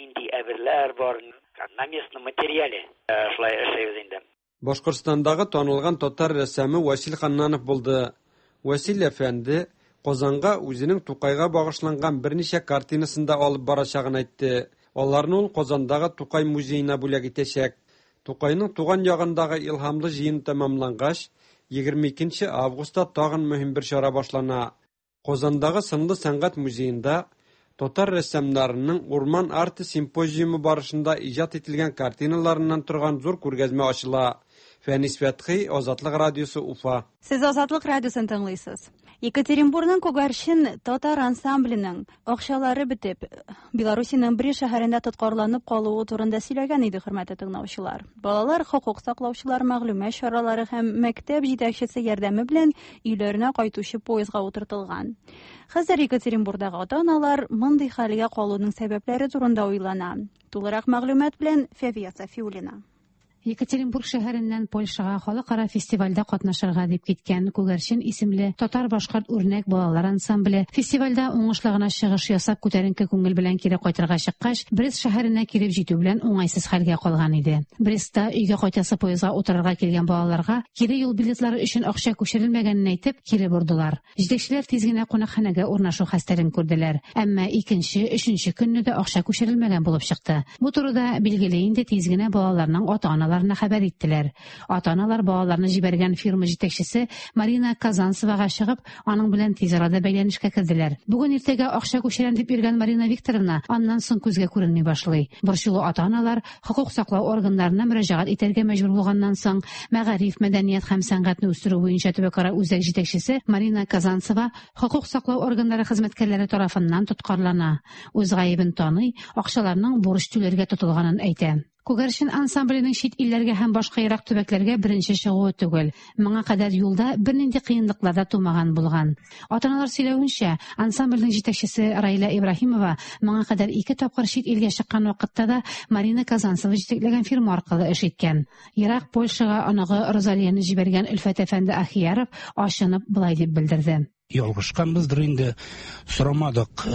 табирләр бар, на местном материале шулай эшләйбез инде. Башкортстандагы танылган татар рәссамы Васил Ханнанов булды. Васил әфәнде Казанга үзенең Тукайга багышланган берничә картинасын да алып барачагын әйтте. Аларны ул Казандагы Тукай музеена бүләк итәчәк. Тукайның туган ягындагы илһамлы җыен тәмамлангач, егерме икенче августта тагын мөһим бер чара башлана. Казандагы Сынлы сәнгать музеенда татар рәссамнарының Урман арты симпозиумы барышында иҗат ителгән картиналарыннан торган зур күргәзмә ачыла. Фәнис Фәтхи, Азатлык радиосы, Уфа. Сез Азатлык радиосын тыңлыйсыз. Екатеринбургның Күгәрчен татар ансамбленең акчалары бетеп, Белоруссиянең бер шәһәрендә тоткарланып калуы турында сөйләгән иде, хөрмәтле тыңлаучылар. Балалар хокук саклаучылар мәгълүмат чаралары һәм мәктәп җитәкчесе ярдәме белән өйләренә кайтучы поездга утыртылган. Хәзер Екатеринбургдагы ата-аналар мондый хәлгә калуның сәбәпләре турында уйлана. Тулырак мәгълүмат белән Фәвия Сафиуллина. Екатеринбург шәһәреннән Польшага халыкара фестивальдә катнашырга дип киткән Күгәрчен исемле татар-башкорт үрнәк балалар ансамбле фестивальдә уңышлы гына чыгыш ясап күтәренке күңел белән кире кайтырга чыккач, Брест шәһәренә килеп җитү белән уңайсыз хәлгә калган иде. Брестта өйгә кайтасы поездга утырырга килгән балаларга кире юл билетлары өчен акча күчерелмәгәнен әйтеп, кире бордылар. Җитәкчеләр тиз генә кунакханәгә урнашу хәстәрен күрделәр. Әмма икенче, өченче көнне дә акча күчерелмәгән булып чыкты. Бу турыда билгеле инде тиз генә балаларның ата-аналары хәбәр иттеләр. Ата-аналар балаларны җибәргән фирма җитәкчесе Марина Казанцевага чыгып, аның белән тиз арада бәйләнешкә керделәр. Бүген иртәгә акча күчерәм дип йөргән Марина Викторовна аннан соң күзгә күренми башлый. Борчулы ата-аналар хокук саклау органнарына мөрәҗәгать итәргә мәҗбүр булганнан соң, Мәгариф, мәдәният һәм сәнгатьне үстерү буенча төбәкара үзәк җитәкчесе Марина Казанцева хокук саклау органнары хезмәткәрләре тарафыннан тоткарлана. Үз гаебен таный, акчаларның бурыч түләргә тотылганын әйтә. Күгәрчен ансамбленең чит илләргә һәм башка ерак төбәкләргә беренче чыгуы түгел. Моңа кадәр юлда бернинди кыенлыклар да тумаган булган. Ата-аналар сөйләвенчә, ансамбленең җитәкчесе Раила Ибраһимова моңа кадәр ике тапкыр чит илгә чыккан вакытта да Марина Казанцева җитәкләгән фирма аркылы эш иткән. Ерак Польшага аныгы Розалияны җибәргән Өлфәт әфәнде Ахияров ашынып былай дип белдерде. Ялгышканбыздыр инде, сорамадык.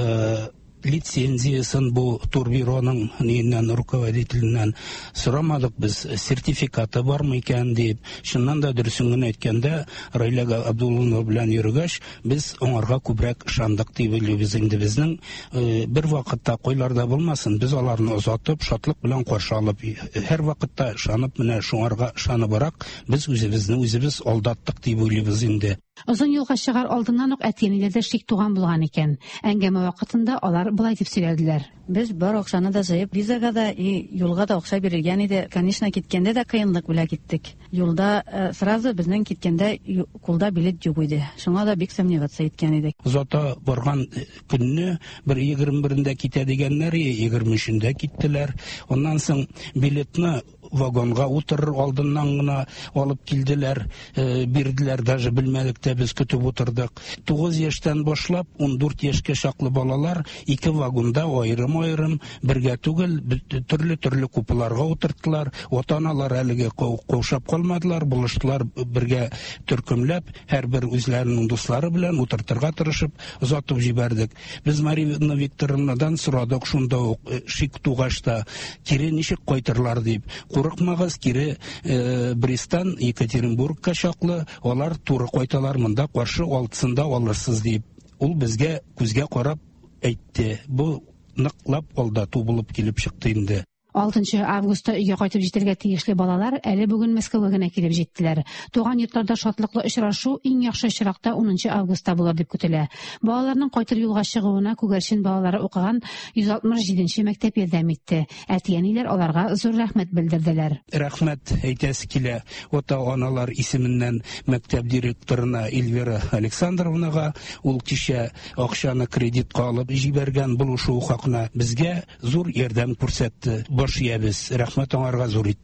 Лицензиясын бу турбюроның ниннән руководителеннән сорамадык, без сертификаты бармы икән дип. Шуннан да дөресен генә әйткәндә, Раилә Абдуллина белән йөргәч, без аңарга күбрәк ышандык дип уйлыйбыз инде. Безнең бер вакытта куйларда булмасын, без аларны озатып, шатлык белән каршы алып, һәр вакытта ышанып, менә шуңарга ышаныбрак, без үзебезне үзебез алдаттык дип уйлыйбыз инде. Озын юлга чыгар алдыннан ук әтиәниләрдә шик туган булган икән. Әңгәмә вакытында алар былай дип сөйләделәр. Без бар акчаны да җыеп, визага да и юлга да акча бирелгән иде. Конечно, киткәндә дә кыенлык белән киттек. Юлда э, сразу безнең киткәндә кулда билет юк иде. Шуңа да бик сомневаться иткән идек. Зата барган көнне бер егерме берендә китә дигәннәр, егерме өчендә киттеләр. Оннан соң билетны вагонга утырыр алдыннан гына алып килделәр, э, бирделәр, даже белмәдек тә, без көтеп утырдык. тугыз яшьтән башлап он дүрт яшькә чаклы балалар ике вагонда аерым-аерым бергә түгел, төрле-төрле купаларга утырттылар. Ата-аналар әлегә каушап калмадылар, булыштылар бергә төркемләп, һәрбер үзләренең дуслары белән утыртырга тырышып озатып җибәрдек. Без Марина Викторовнадан сорадык, шунда ук шик тугач та, кире ничек кайтырлар дип. Курыкмагыз, кире э, Брестан Екатеринбургка чаклы, алар туры кайталар, монда каршы алтысында алырсыз дип. Ул безгә күзгә карап әйтте. Бу ныклап алдату булып килеп чыкты инде. алтынчы августта өйгә кайтып җитәргә тиешле балалар әле бүген Мәскәүгә генә килеп җиттеләр. Туган йортларда шатлыклы очрашу иң яхшы чиракта унынчы августта булыр дип көтелә. Балаларның кайтыр юлга чыгуына Күгәрчен балалары укыган йөз алтмыш җиденче мәктәп ярдәм итте. Әтиәниләр аларга зур рәхмәт белдерделәр. Рәхмәт әйтәсе килә ата-аналар исеменнән мәктәп директорына Эльвира Александровнага, ул кичә акчаны кредитка алып җибәргән булышу хакына безгә зур ярдәм күрсәтте. Баш ябыз, рәхмәт аңарга зур иттереп.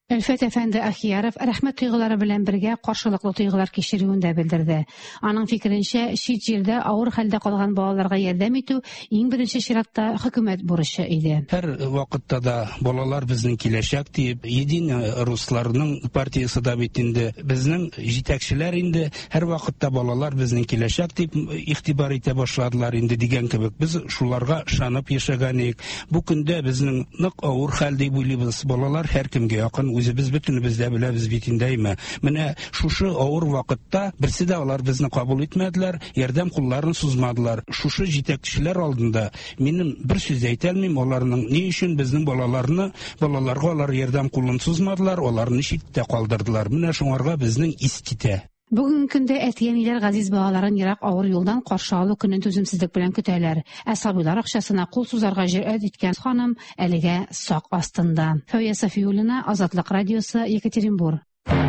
Әлфәт әфәнде Ахияров рәхмәт тойгылары белән бергә каршылыклы тойгылар кичерүен дә белдерде. Аның фикеренчә, чит җирдә авыр хәлдә калган балаларга ярдәм итү иң беренче чиратта хөкүмәт бурычы иде. Һәр вакытта да балалар безнең киләчәк дип, Единая русларның партиясе да бит инде, безнең җитәкчеләр инде һәр вакытта балалар безнең киләчәк дип игътибар итә башладылар инде дигән кебек. Без шуларга ышанып яшәгәнек. Бу көндә безнең нык авыр хәл дип уйлыйбыз. Балалар һәркемгә якын, үзебез бөтенебез дә беләбез бит индеме. Менә шушы авыр вакытта берсе дә алар безне кабул итмәделәр, ярдәм кулларын сузмадылар. Шушы җитәкчеләр алдында минем бер сүз әйтә алмыйм, аларның ни өчен безнең балаларны, балаларга алар ярдәм кулын сузмадылар, аларны читтә калдырдылар. Менә шуңарга безнең ис китә. Бүгенге көндә әтиәниләр газиз балаларын ерак авыр юлдан каршы алу көнен түземсезлек белән көтәләр. Ә сабыйлар акчасына кул сузарга җөрьәт иткән ханым әлегә сак астында. Фәүя Сафиуллина, Азатлык радиосы, Екатеринбург.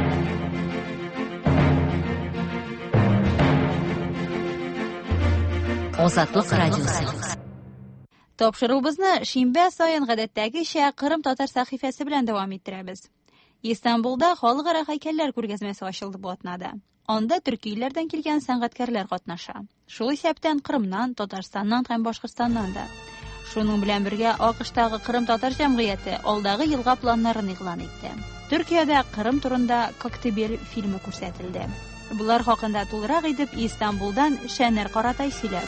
Азатлык радиосы. Тапшыруыбызны шимбә сайын гадәттәгечә Кырым татар сәхифәсе белән дәвам иттерәбез. Истанбулда халыкара һәйкәлләр күргәзмәсе ачылды бу атнада. Анда төркияләрдән килгән сәнгатькәрләр катнаша. Шул исәптән Кырымнан, Татарстаннан һәм Башкортстаннан да. Шуның белән бергә АКШтагы Кырым татар җәмгыяте алдагы елга планнарын игълан итте. Төркиядә Кырым турында Коктебель фильмы күрсәтелде. Булар хакында тулырак итеп Истанбулдан Шәнер Каратай сөйләр.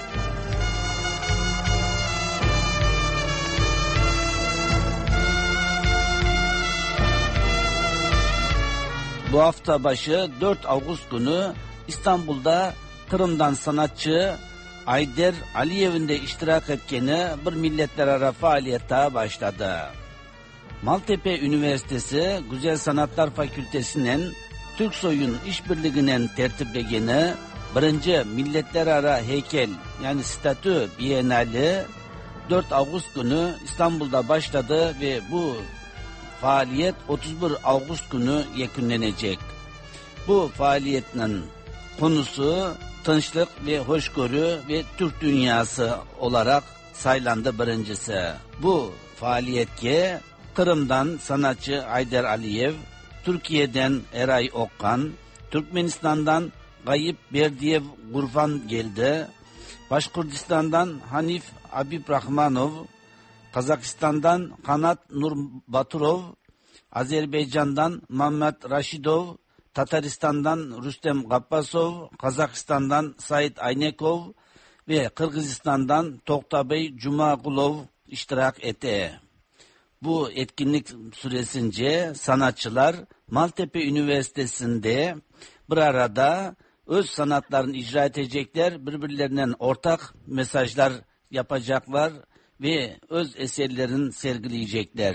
Bu hafta başı dört Ağustos günü İstanbul'da Kırım'dan sanatçı Ayder Aliyev'in de iştirak etkeni bir milletlerarası faaliyete başladı. Maltepe Üniversitesi Güzel Sanatlar Fakültesi'nin Türksoy'un işbirliğinin tertiplegeni birinci milletlerarası heykel yani statü bienali dört Ağustos günü İstanbul'da başladı ve bu faaliyet otuz bir Ağustos günü yekünlenecek. Bu faaliyetin konusu tinçlik ve hoşgörü ve Türk dünyası olarak saylandı birincisi. Bu faaliyetke Kırım'dan sanatçı Ayder Aliyev, Türkiye'den Eray Okkan, Türkmenistan'dan Gayip Berdiyev Gurfan geldi, Başkurdistan'dan Hanif Abibrahmanov, Kazakistan'dan Kanat Nurbaturov, Azerbaycan'dan Mehmet Raşidov, Tataristan'dan Rüstem Gappasov, Kazakistan'dan Said Aynekov ve Kırgızistan'dan Toktabey Cumagulov iştirak etti. Bu etkinlik süresince sanatçılar Maltepe Üniversitesi'nde bir arada öz sanatlarını icra edecekler, birbirlerinden ortak mesajlar yapacaklar ve öz eserlerini sergileyecekler.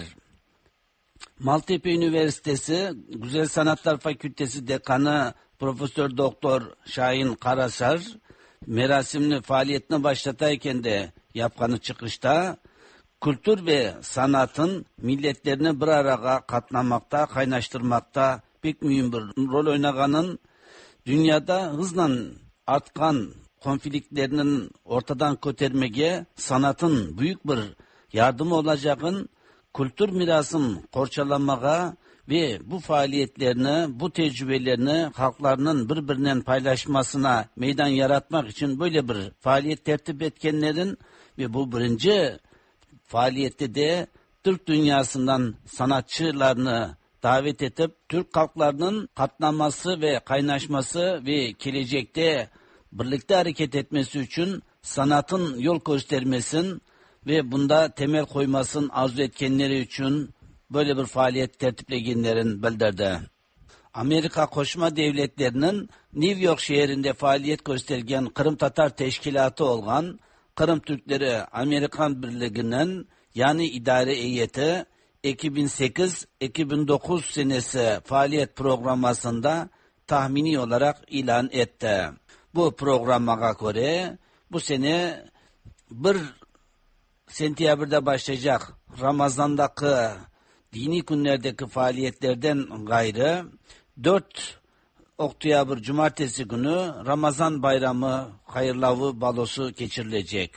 Maltepe Üniversitesi Güzel Sanatlar Fakültesi Dekanı Profesör Doktor Şahin Karasar merasimli faaliyetini başlatırken de yapkanı çıkışta kültür ve sanatın milletlerini bir araya katlamakta, kaynaştırmakta pek mühim bir rol oynaganın, dünyada hızla artkan konfliktlerinin ortadan kötermege sanatın büyük bir yardım olacağın, kültür mirasın korçalanmaga ve bu faaliyetlerini, bu tecrübelerini halklarının birbirinden paylaşmasına meydan yaratmak için böyle bir faaliyet tertip etkenlerin ve bu birinci faaliyette de Türk dünyasından sanatçılarını davet edip Türk halklarının katlanması ve kaynaşması ve gelecekte birlikte hareket etmesi için sanatın yol göstermesin ve bunda temel koymasın arzu etkenleri için böyle bir faaliyet tertipleyenlerin bildirdi. Amerika Koşma Devletleri'nin New York şehrinde faaliyet göstergen Kırım Tatar Teşkilatı olan Kırım Türkleri Amerikan Birliği'nin yani idare heyeti iki bin sekiz iki bin dokuz senesi faaliyet programmasında tahmini olarak ilan etti. Bu programa göre bu sene bir sentyabrda başlayacak Ramazan'daki dini günlerdeki faaliyetlerden gayrı dört Oktyabr Cumartesi günü Ramazan Bayramı hayırlavı balosu geçirilecek.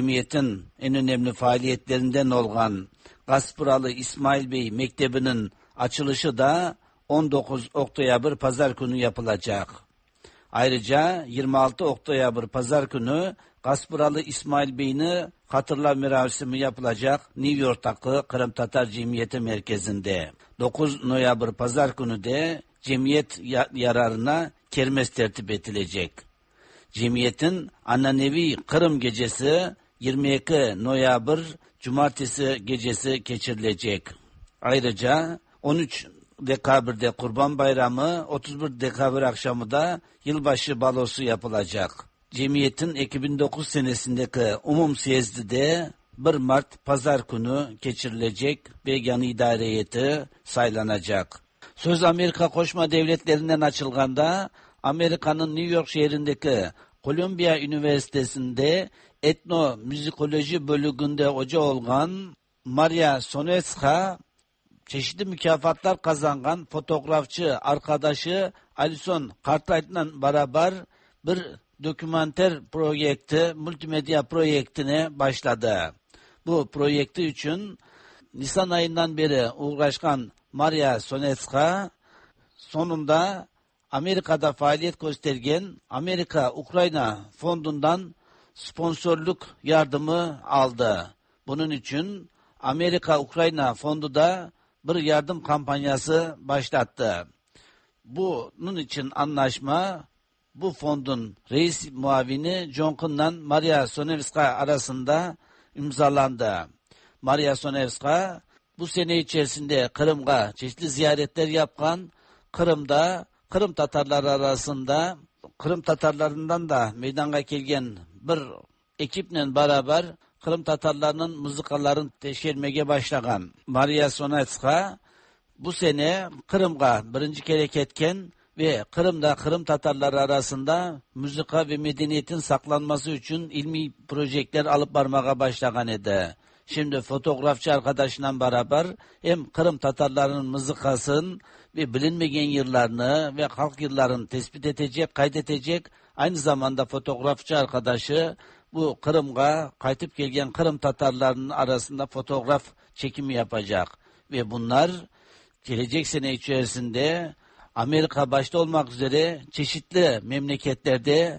Cemiyetin en önemli faaliyetlerinden olan Gaspıralı İsmail Bey Mektebi'nin Açılışı da on dokuz Oktyabr Pazar günü yapılacak. Ayrıca yirmi altı Oktyabr Pazar günü Gaspıralı İsmail Bey'ini hatırla merasimi yapılacak New York'taki Kırım Tatar Cemiyeti Merkezi'nde. dokuz Noyabr Pazar günü de cemiyet yararına kermes tertip edilecek. Cemiyetin Ananevi Kırım Gecesi yirmi iki Noyabr Cumartesi gecesi geçirilecek. Ayrıca on üç Dekabr'de Kurban Bayramı, otuz bir Dekabr akşamı da yılbaşı balosu yapılacak. Cemiyetin iki bin dokuz senesindeki umum siyezdide bir Mart Pazar günü geçirilecek ve yan idare heyeti saylanacak. Söz Amerika Koşma Devletlerinden açılganda Amerika'nın New York şehrindeki Columbia Üniversitesi'nde etnomüzikoloji bölümünde hoca olan Maria Sonetska çeşitli mükafatlar kazangan fotoğrafçı arkadaşı Alison Cartwright'la beraber bir dokümenter projekti, multimedya projektine başladı. Bu projekti için Nisan ayından beri uğraşan Maria Sonetska sonunda Amerika'da faaliyet göstergen Amerika-Ukrayna Fondu'ndan sponsorluk yardımı aldı. Bunun için Amerika-Ukrayna Fondu da bir yardım kampanyası başlattı. Bunun için anlaşma bu fondun reis muavini John Kuhn'la Maria Sonevska arasında imzalandı. Maria Sonevska bu sene içerisinde Kırım'a çeşitli ziyaretler yapkan, Kırım'da Kırım Tatarları arasında Kırım Tatarlarından da meydana gelgen bir ekiple beraber Kırım Tatarlarının mızıkalarını teşhirmeye başlagan Maria Sonetska bu sene Kırım'a birinci kere ketken ve Kırım'da Kırım Tatarları arasında müzika ve medeniyetin saklanması için ilmi projeler alıp varmaya başlagan idi. Şimdi fotoğrafçı arkadaşla beraber hem Kırım Tatarlarının mızıkasını ve bilinmeyen yıllarını ve halk yıllarını tespit edecek, kaydedecek. Aynı zamanda fotoğrafçı arkadaşı bu Kırım'a kayıtıp gelgen Kırım Tatarlarının arasında fotoğraf çekimi yapacak. Ve bunlar gelecek sene içerisinde Amerika başta olmak üzere çeşitli memleketlerde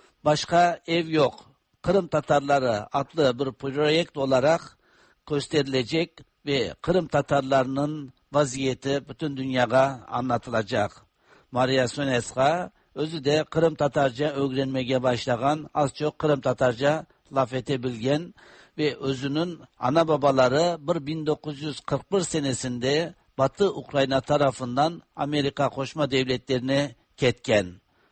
başka ev yok, Kırım Tatarları adlı bir proje olarak gösterilecek ve Kırım Tatarlarının vaziyeti bütün dünyaya anlatılacak. Maria Sonetska özü de Kırım Tatarca öğrenmeye başlayan, az çok Kırım Tatarca laf edebilgen ve özünün ana babaları bin dokuz yüz kırk bir senesinde Batı Ukrayna tarafından Amerika Koşma Devletlerine ketken.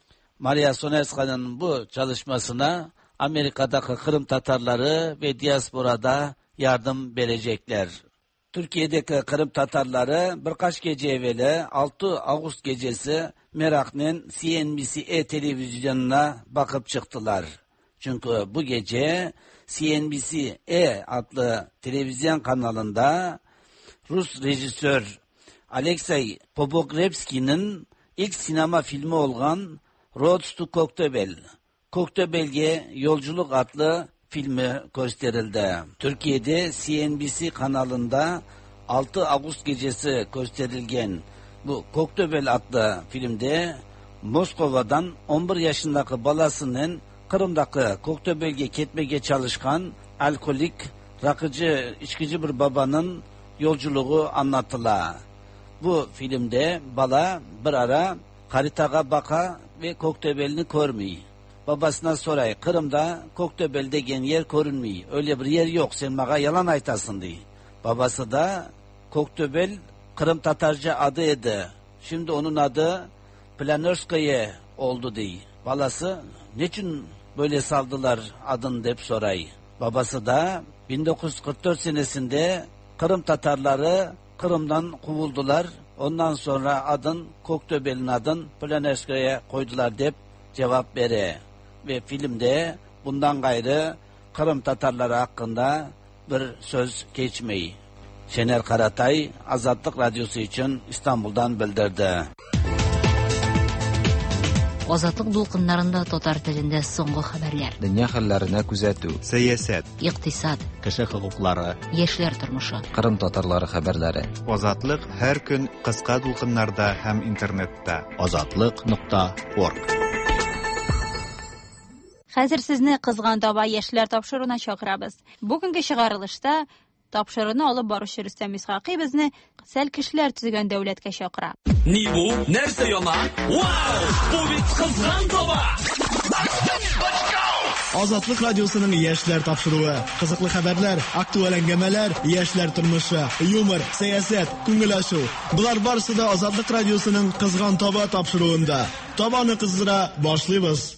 Maria Sonetska'nın bu çalışmasına Amerika'daki Kırım Tatarları ve diasporada yardım verecekler. Türkiye'deki Kırım Tatarları birkaç gece evveli altı Ağustos gecesi merakla C N B C E televizyonuna bakıp çıktılar. Çünkü bu gece C N B C E adlı televizyon kanalında Rus rejisör Alexey Pogrebsky'nin ilk sinema filmi olan Road to Koktebel, Koktebel'e Yolculuk adlı filmi gösterildi. Türkiye'de C N B C kanalında altı Ağustos gecesi gösterilgen bu Koktebel adlı filmde Moskova'dan on bir yaşındaki balasının Kırım'daki Koktebel'e ketmeye çalışkan alkolik, rakıcı, içkici bir babanın yolculuğu anlatıla. Bu filmde bala bir ara haritaga baka ve Koktebel'ini görmüyor. Babasına soray, Kırım'da Koktebel degen yer görünmüyor. Öyle bir yer yok, sen bana yalan aytasın diye. Babası da Koktebel Kırım Tatarca adıydı. Şimdi onun adı Planörskaya oldu diye. Balası niçin böyle saldılar adını deyip soray. Babası da bin dokuz yüz kırk dört senesinde Kırım Tatarları Kırım'dan kovuldular. Ondan sonra adın Koktebel'in adın Planörskaya koydular deyip cevap vere. Ve filmde bundan gayrı Kırım Tatarları hakkında bir söz geçmeyi. Şener Karatay, Azadlık Radyosu için İstanbul'dan bildirdi. Азатлык дулкыннарында татар телендә соңгы хәбәрләр. Дөнья хәлләренә күзәтү, сәясәт, Икътисад, кеше хокуклары, яшьләр тормышы. Кырым татарлары хәбәрләре. Азатлык һәр көн кыска дулкыннарда һәм интернетта. азатлык нокта орг. Хәзер сезне кызган таба яшьләр тапшыруына чакырабыз. Бүгенге чыгарылышта тапшыруны алып баручы Рөстәм Исхакый безне сәл кешеләр төзегән дәүләткә чакыра. Ни бу? Нәрсә яна? Вау! Бу бит кызган таба! Азатлык радиосының яшьләр тапшыруы, кызыклы хәбәрләр, актуаль әңгәмәләр, яшьләр тормышы, юмор, сәясәт, күңел ачу. Булар барысы да Азатлык радиосының кызган таба тапшыруында. Табаны кыздыра башлыйбыз.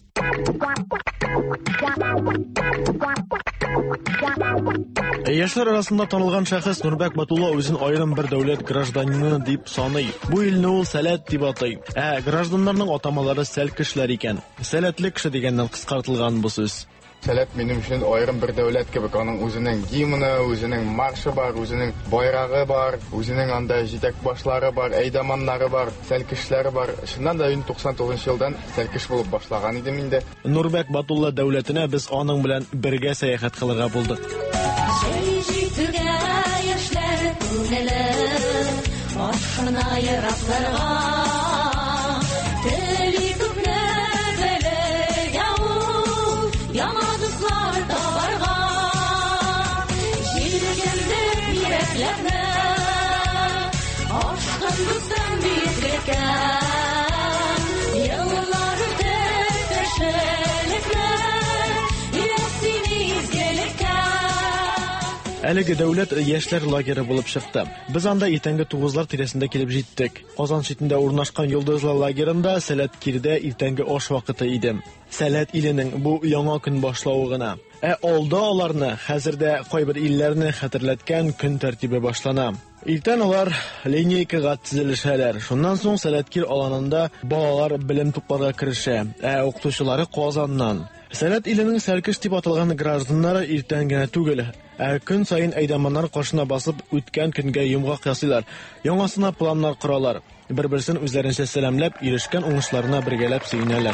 Яшьләр арасында танылган шәхес Нурбәк Батулла үзен аерым бер дәүләт гражданине дип саный. Бу илне ул сәләт дип атый. Ә гражданнарның атамалары сәл кешеләр икән. Сәләтле кеше дигәннән кыскартылган бу сүз. Сәләт минем өчен аерым бер дәүләт кебек, аның үзенең гимны, үзенең маршы бар, үзенең байрагы бар, үзенең анда җитәк башлары бар, әйдәманнары бар, сәлкешләре бар. Шуннан да туксан тугызынчы елдан сәлкеш булып башлаган идем инде. Нурбәк Батулла дәүләтенә без аның белән бергә сәяхәт кылырга булдык. Әлеге дәүләт яшьләр лагере булып чыкты. Без анда иртәнге тугызлар тирәсендә килеп җиттек. Казан шитендә урнашкан Йолдызлы лагерында сәләт кирдә иртәнге аш вакыты иде. Сәләт иленең бу яңа көн башлауы гына. Ә алда аларны хәзердә кайбер илләрне хәтерләткән көн тәртибе башлана. Иртән алар линейкага тезелешәләр. Шуннан соң сәләткир аланында балалар белем тупларга керешә. Ә укытучылары Казаннан. Сәләт иленең сәлкеш дип аталган гражданнары иртән генә түгел, ә көн сайын әйдәманнар кашына басып үткән көнгә йомгак ясыйлар. Яңасына планнар коралар. Бер-берсен үзләренчә сәламләп, ирешкән уңышларына бергәләп сөенәләр.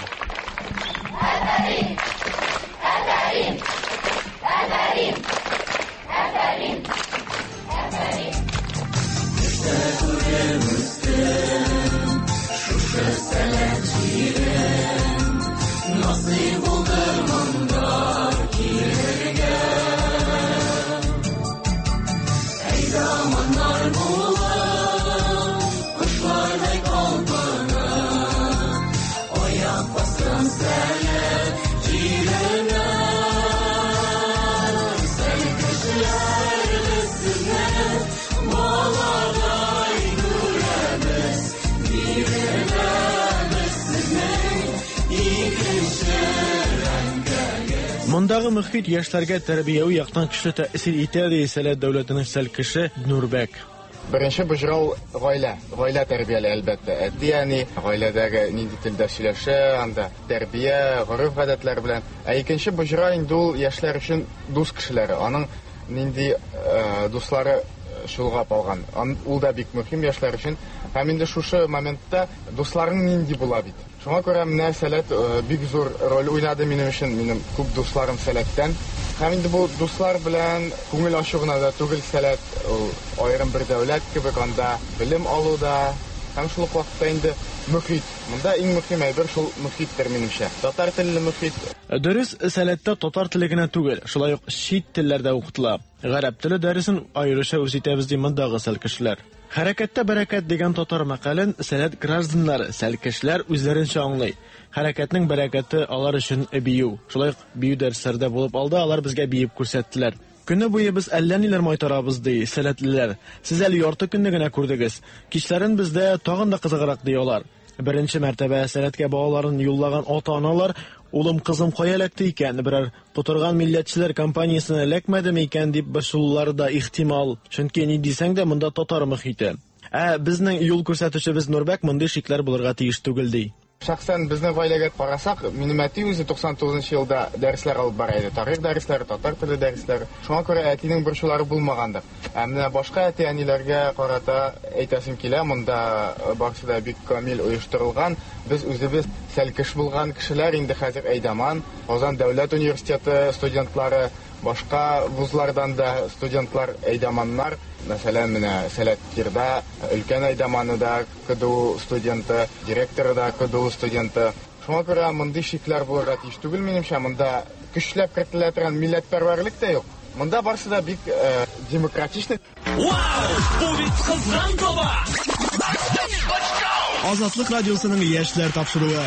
Мондагы мөхит яшьләргә тәрбияви яктан көчле тәэсир итә ди Сәләт дәүләтенең сәлкеше Нурбәк. Беренче бөҗрау гаилә, гаилә тәрбияле әлбәттә. Әти, яни гаиләдәге нинди телдә сөйләшә, анда тәрбия, гореф гадәтләр белән. Ә икенче бөҗра инде ул яшьләр өчен дус кешеләре. Аның нинди дуслары шулгап алган. Ул да бик мөһим яшьләр өчен. Һәм инде шушы моментта дусларың нинди була бит. Шуңа күрә менә Сәләт бик зур роль уйнады минем өчен, минем күп дусларым Сәләттән. Һәм инде бу дуслар белән күңел ачу гына да түгел, Сәләт ул аерым бер дәүләт кебек, анда белем алуда һәм шул ук вакытта инде мөхит. Монда иң мөһим әйбер шул мөхиттер минемчә. Татар телле мөхит. Дөрес, Сәләттә татар теле генә түгел, шулай ук чит телләрдә укытыла. Гарәп теле дәресен аеруча үз итәбез ди мондагы сәлкешләр. Хәрәкәттә бәрәкәт дигән татар мәкален Сәләт гражданнары, сәлкешләр үзләренчә аңлый. Хәрәкәтнең бәрәкәте алар өчен бию. Шулай ук бию дәресләрдә булып алды, алар безгә биеп күрсәттеләр. Көне буе без әллә ниләр майтарабыз ди Сәләтлеләр. Сез әле ярты көнне генә күрдегез. Кичләрен бездә тагын да кызыграк ди алар. Беренче мәртәбә Сәләткә балаларын юллаган ата-аналар улым кызым кая эләкте икән, берәр тутырган милләтчеләр компаниясенә эләкмәдеме икән дип борчылулары да ихтимал. Чөнки ни дисәң дә монда татар мөхите. Ә безнең юл күрсәтүчебез Нурбәк мондый шикләр булырга тиеш түгел ди. Шәхсән безнең гаиләгә карасак, минем әти үзе туксан тугызынчы елда дәресләр алып бара иде. Тарих дәресләре, татар теле дәресләре. Шуңа күрә әтинең борчулары булмагандыр. Ә менә башка әти-әниләргә карата әйтәсем килә, монда барысы да бик камил оештырылган. Без үзебез сәлкеш булган кешеләр инде хәзер Әйдаман, Казан дәүләт университеты студентлары, башка вузлардан да студентлар Әйдаманнар. Мәсәлән, менә Сәләткирдә, өлкән Әйдаманында КДУ студенты, директоры да КДУ студенты. Шуңа күрә мондый шикләр булырга тиеш түгел, минемчә, монда көчләп кертелә торган милләтпәрвәрлек тә юк. Монда барысы да бик демократичный. Вау! Бу бит кызган тоба! Азатлык радиосының яшьләр тапшыруы.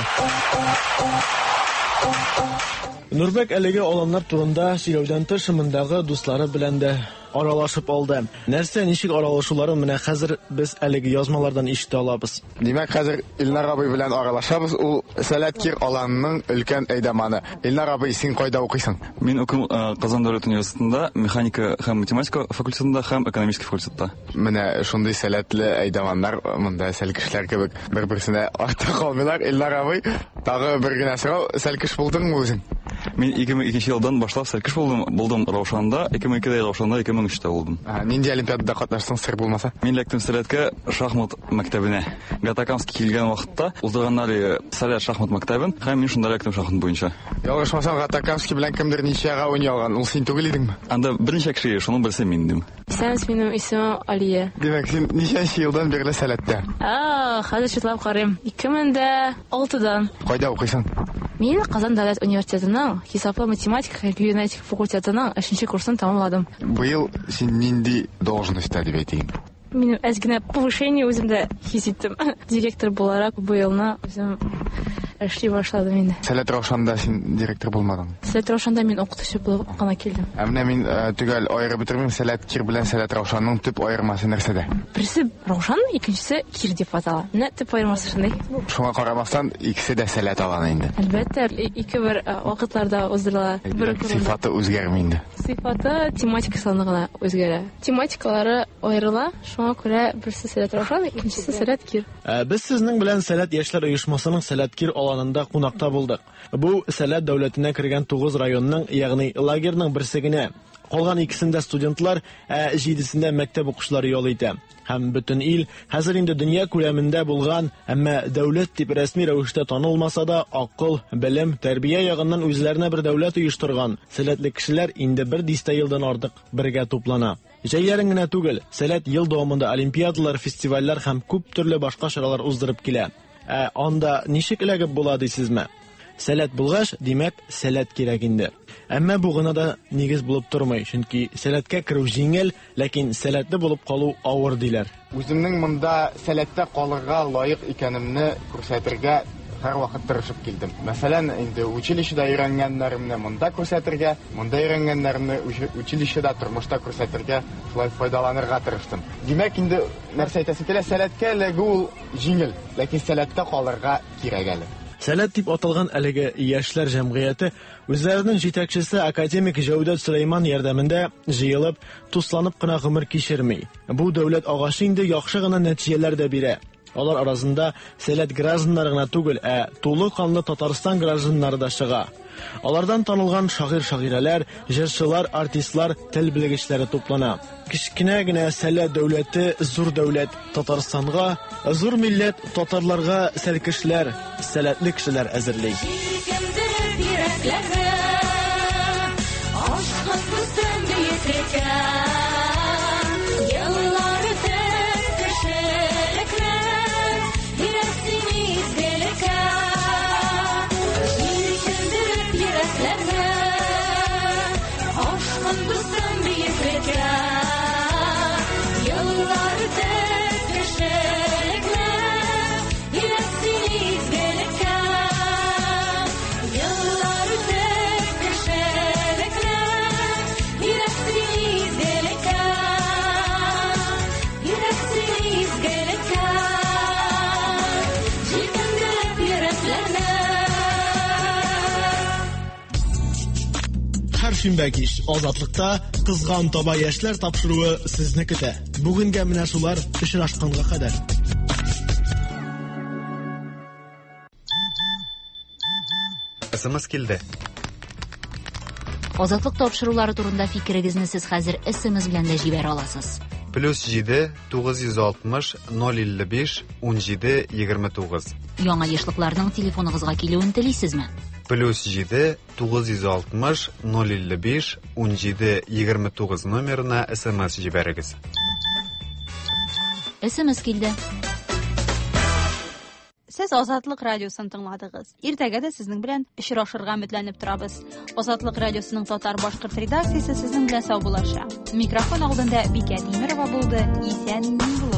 Нурбек әлеге аланнар турында сөйләүдән тыш мондагы дуслары белән дә аралашып алды. Нәрсә, ничек аралашуларын менә хәзер без әлеге язмалардан ишетә алабыз. Димәк, хәзер Илнар абый белән аралашабыз. Ул Сәләткир аланының өлкән Әйдаманы. Илнар абый, син кайда укыйсың? Мин укыйм Казан дәүләт университетында, механика һәм математика факультетында һәм экономический факультетта. Менә шундый сәләтле Әйдаманнар, монда сәлкешләр кебек бер-берсенә артта калмыйлар. Илнар абый, тагы бер генә сорау, сәлкеш булдыңмы үзең? Мин ике мең икенче елдан башлап сәлкеш булдым. Булдым Раушанда, ике мең икедә Раушанда, ике мең өчтә булдым. Нинди олимпиадада катнаштың, сер булмаса? Мин лектем сәләткә шахмат мәктәбенә. Гатакамский килгән вакытта уздырганнар сәләт шахмат мәктәбен, һәм мин шунда лектем шахмат буенча. Ялгышмасам, Гатакамский белән кемдер ничәгә уйный алган? Ул син түгел идеңме? Анда берничә кеше, шуның берсе мин идем. Исән, минем исемем Алия. Димәк, син ничәнче елдан бирле сәләттә? А, хәзер читлап карыйм. ике мең алтыдан. Кайда укыйсың? Мин Казан дәүләт университетының хисаплы математика һәм геонетика факультетының өченче курсын тәмамладым. Быел син нинди должностьта дип әйтим? Минем әзгенә повышение үземдә хис иттем. Директор буларак быелны үзем эшли башладым инде. Сәләт Раушанда син директор булмадың? Сәләт Раушанда мин укытучы булып кына килдем. Ә менә мин төгәл аерып бетермим, Сәләткир белән Сәләт Раушанның төп аермасы нәрсәдә? Берсе Раушан, икенчесе Кир дип атала. Менә төп аермасы шундый. Шуңа карамастан икесе дә сәләт алган инде. Әлбәттә, ике бер вакытларда уздырыла. Бер сыйфаты үзгәрми инде. Сыйфаты тематика саны гына үзгәрә. Тематикалары аерыла, шуңа күрә берсе Сәләт Раушан, икенчесе Сәләткир. Без сезнең белән Сәләт яшьләр оешмасының Сәләткир аланында кунакта булдык. Бу Сәләт дәүләтенә кергән тугыз районның, ягъни лагерның берсе генә. Калган икесендә студентлар, ә җидесендә мәктәп укучылары ял итә. Һәм бөтен ил хәзер инде дөнья күләмендә булган, әмма дәүләт дип рәсми рәвештә танылмаса да, акыл, белем, тәрбия ягыннан үзләренә бер дәүләт оештырган сәләтле кешеләр инде бер дистә елдан артык бергә туплана. Җәйләрен генә түгел, Сәләт ел дәвамында олимпиадалар, фестивальләр һәм күп төрле башка чаралар уздырып килә. Ә анда ничек эләгеп була дисезме? Сәләт булгач, димәк, сәләт кирәк инде. Әмма бу гына да нигез булып тормый, чөнки сәләткә керү җиңел, ләкин сәләтле булып калу авыр диләр. Үземнең монда сәләттә калырга лаек икәнемне күрсәтергә һәр вакыт тырышып килдем. Мәсәлән, инде училищеда өйрәнгәннәремне монда күрсәтергә, монда өйрәнгәннәремне училищеда, тормышта күрсәтергә, шулай файдаланырга тырыштым. Димәк, инде нәрсә әйтәсе килә, сәләткә эләгү ул җиңел, ләкин сәләттә калырга кирәк әле. Сәләт дип аталган әлеге яшьләр җәмгыяте үзләренең җитәкчесе академик Җәүдәт Сөләйман ярдәмендә җыелып, тусланып кына гомер кичерми. Бу дәүләт агачы инде яхшы гына нәтиҗәләр дә бирә. Алар арасында Сәләт гражданнары гына түгел, ә тулы канлы Татарстан гражданнары да чыга. Алардан танылган шагыйр-шагыйрәләр, җырчылар, артистлар, тел белгечләре туплана. Кичкенә генә Сәләт дәүләте зур дәүләт Татарстанга, зур милләт татарларга сәлкешләр, сәләтле кешеләр әзерли. Шимбә кич Азатлыкта кызган таба яшьләр тапшыруы сезне көтә. Бүгенгә менә шулар очрашканга кадәр. смс килде. Азатлык тапшырулары турында фикерегезне сез хәзер смс белән дә җибәрә аласыз. плюс җиде тугыз йөз алтмыш ноль илле биш ун җиде егерме тугыз. Яңа яшьлекләрнең телефоныгызга килүен телисезме? плюс җиде тугыз йөз алтмыш ноль илле биш ун җиде егерме тугыз номерына смс җибәрегез. смс килде. Сез Азатлык радиосын тыңладыгыз. Иртәгә дә сезнең белән очрашырга өметләнеп торабыз. Азатлык радиосының татар-башкорт редакциясе сезнең белән сау булачак. Микрофон алдында Бикә Тимерова булды. Исән булыгыз.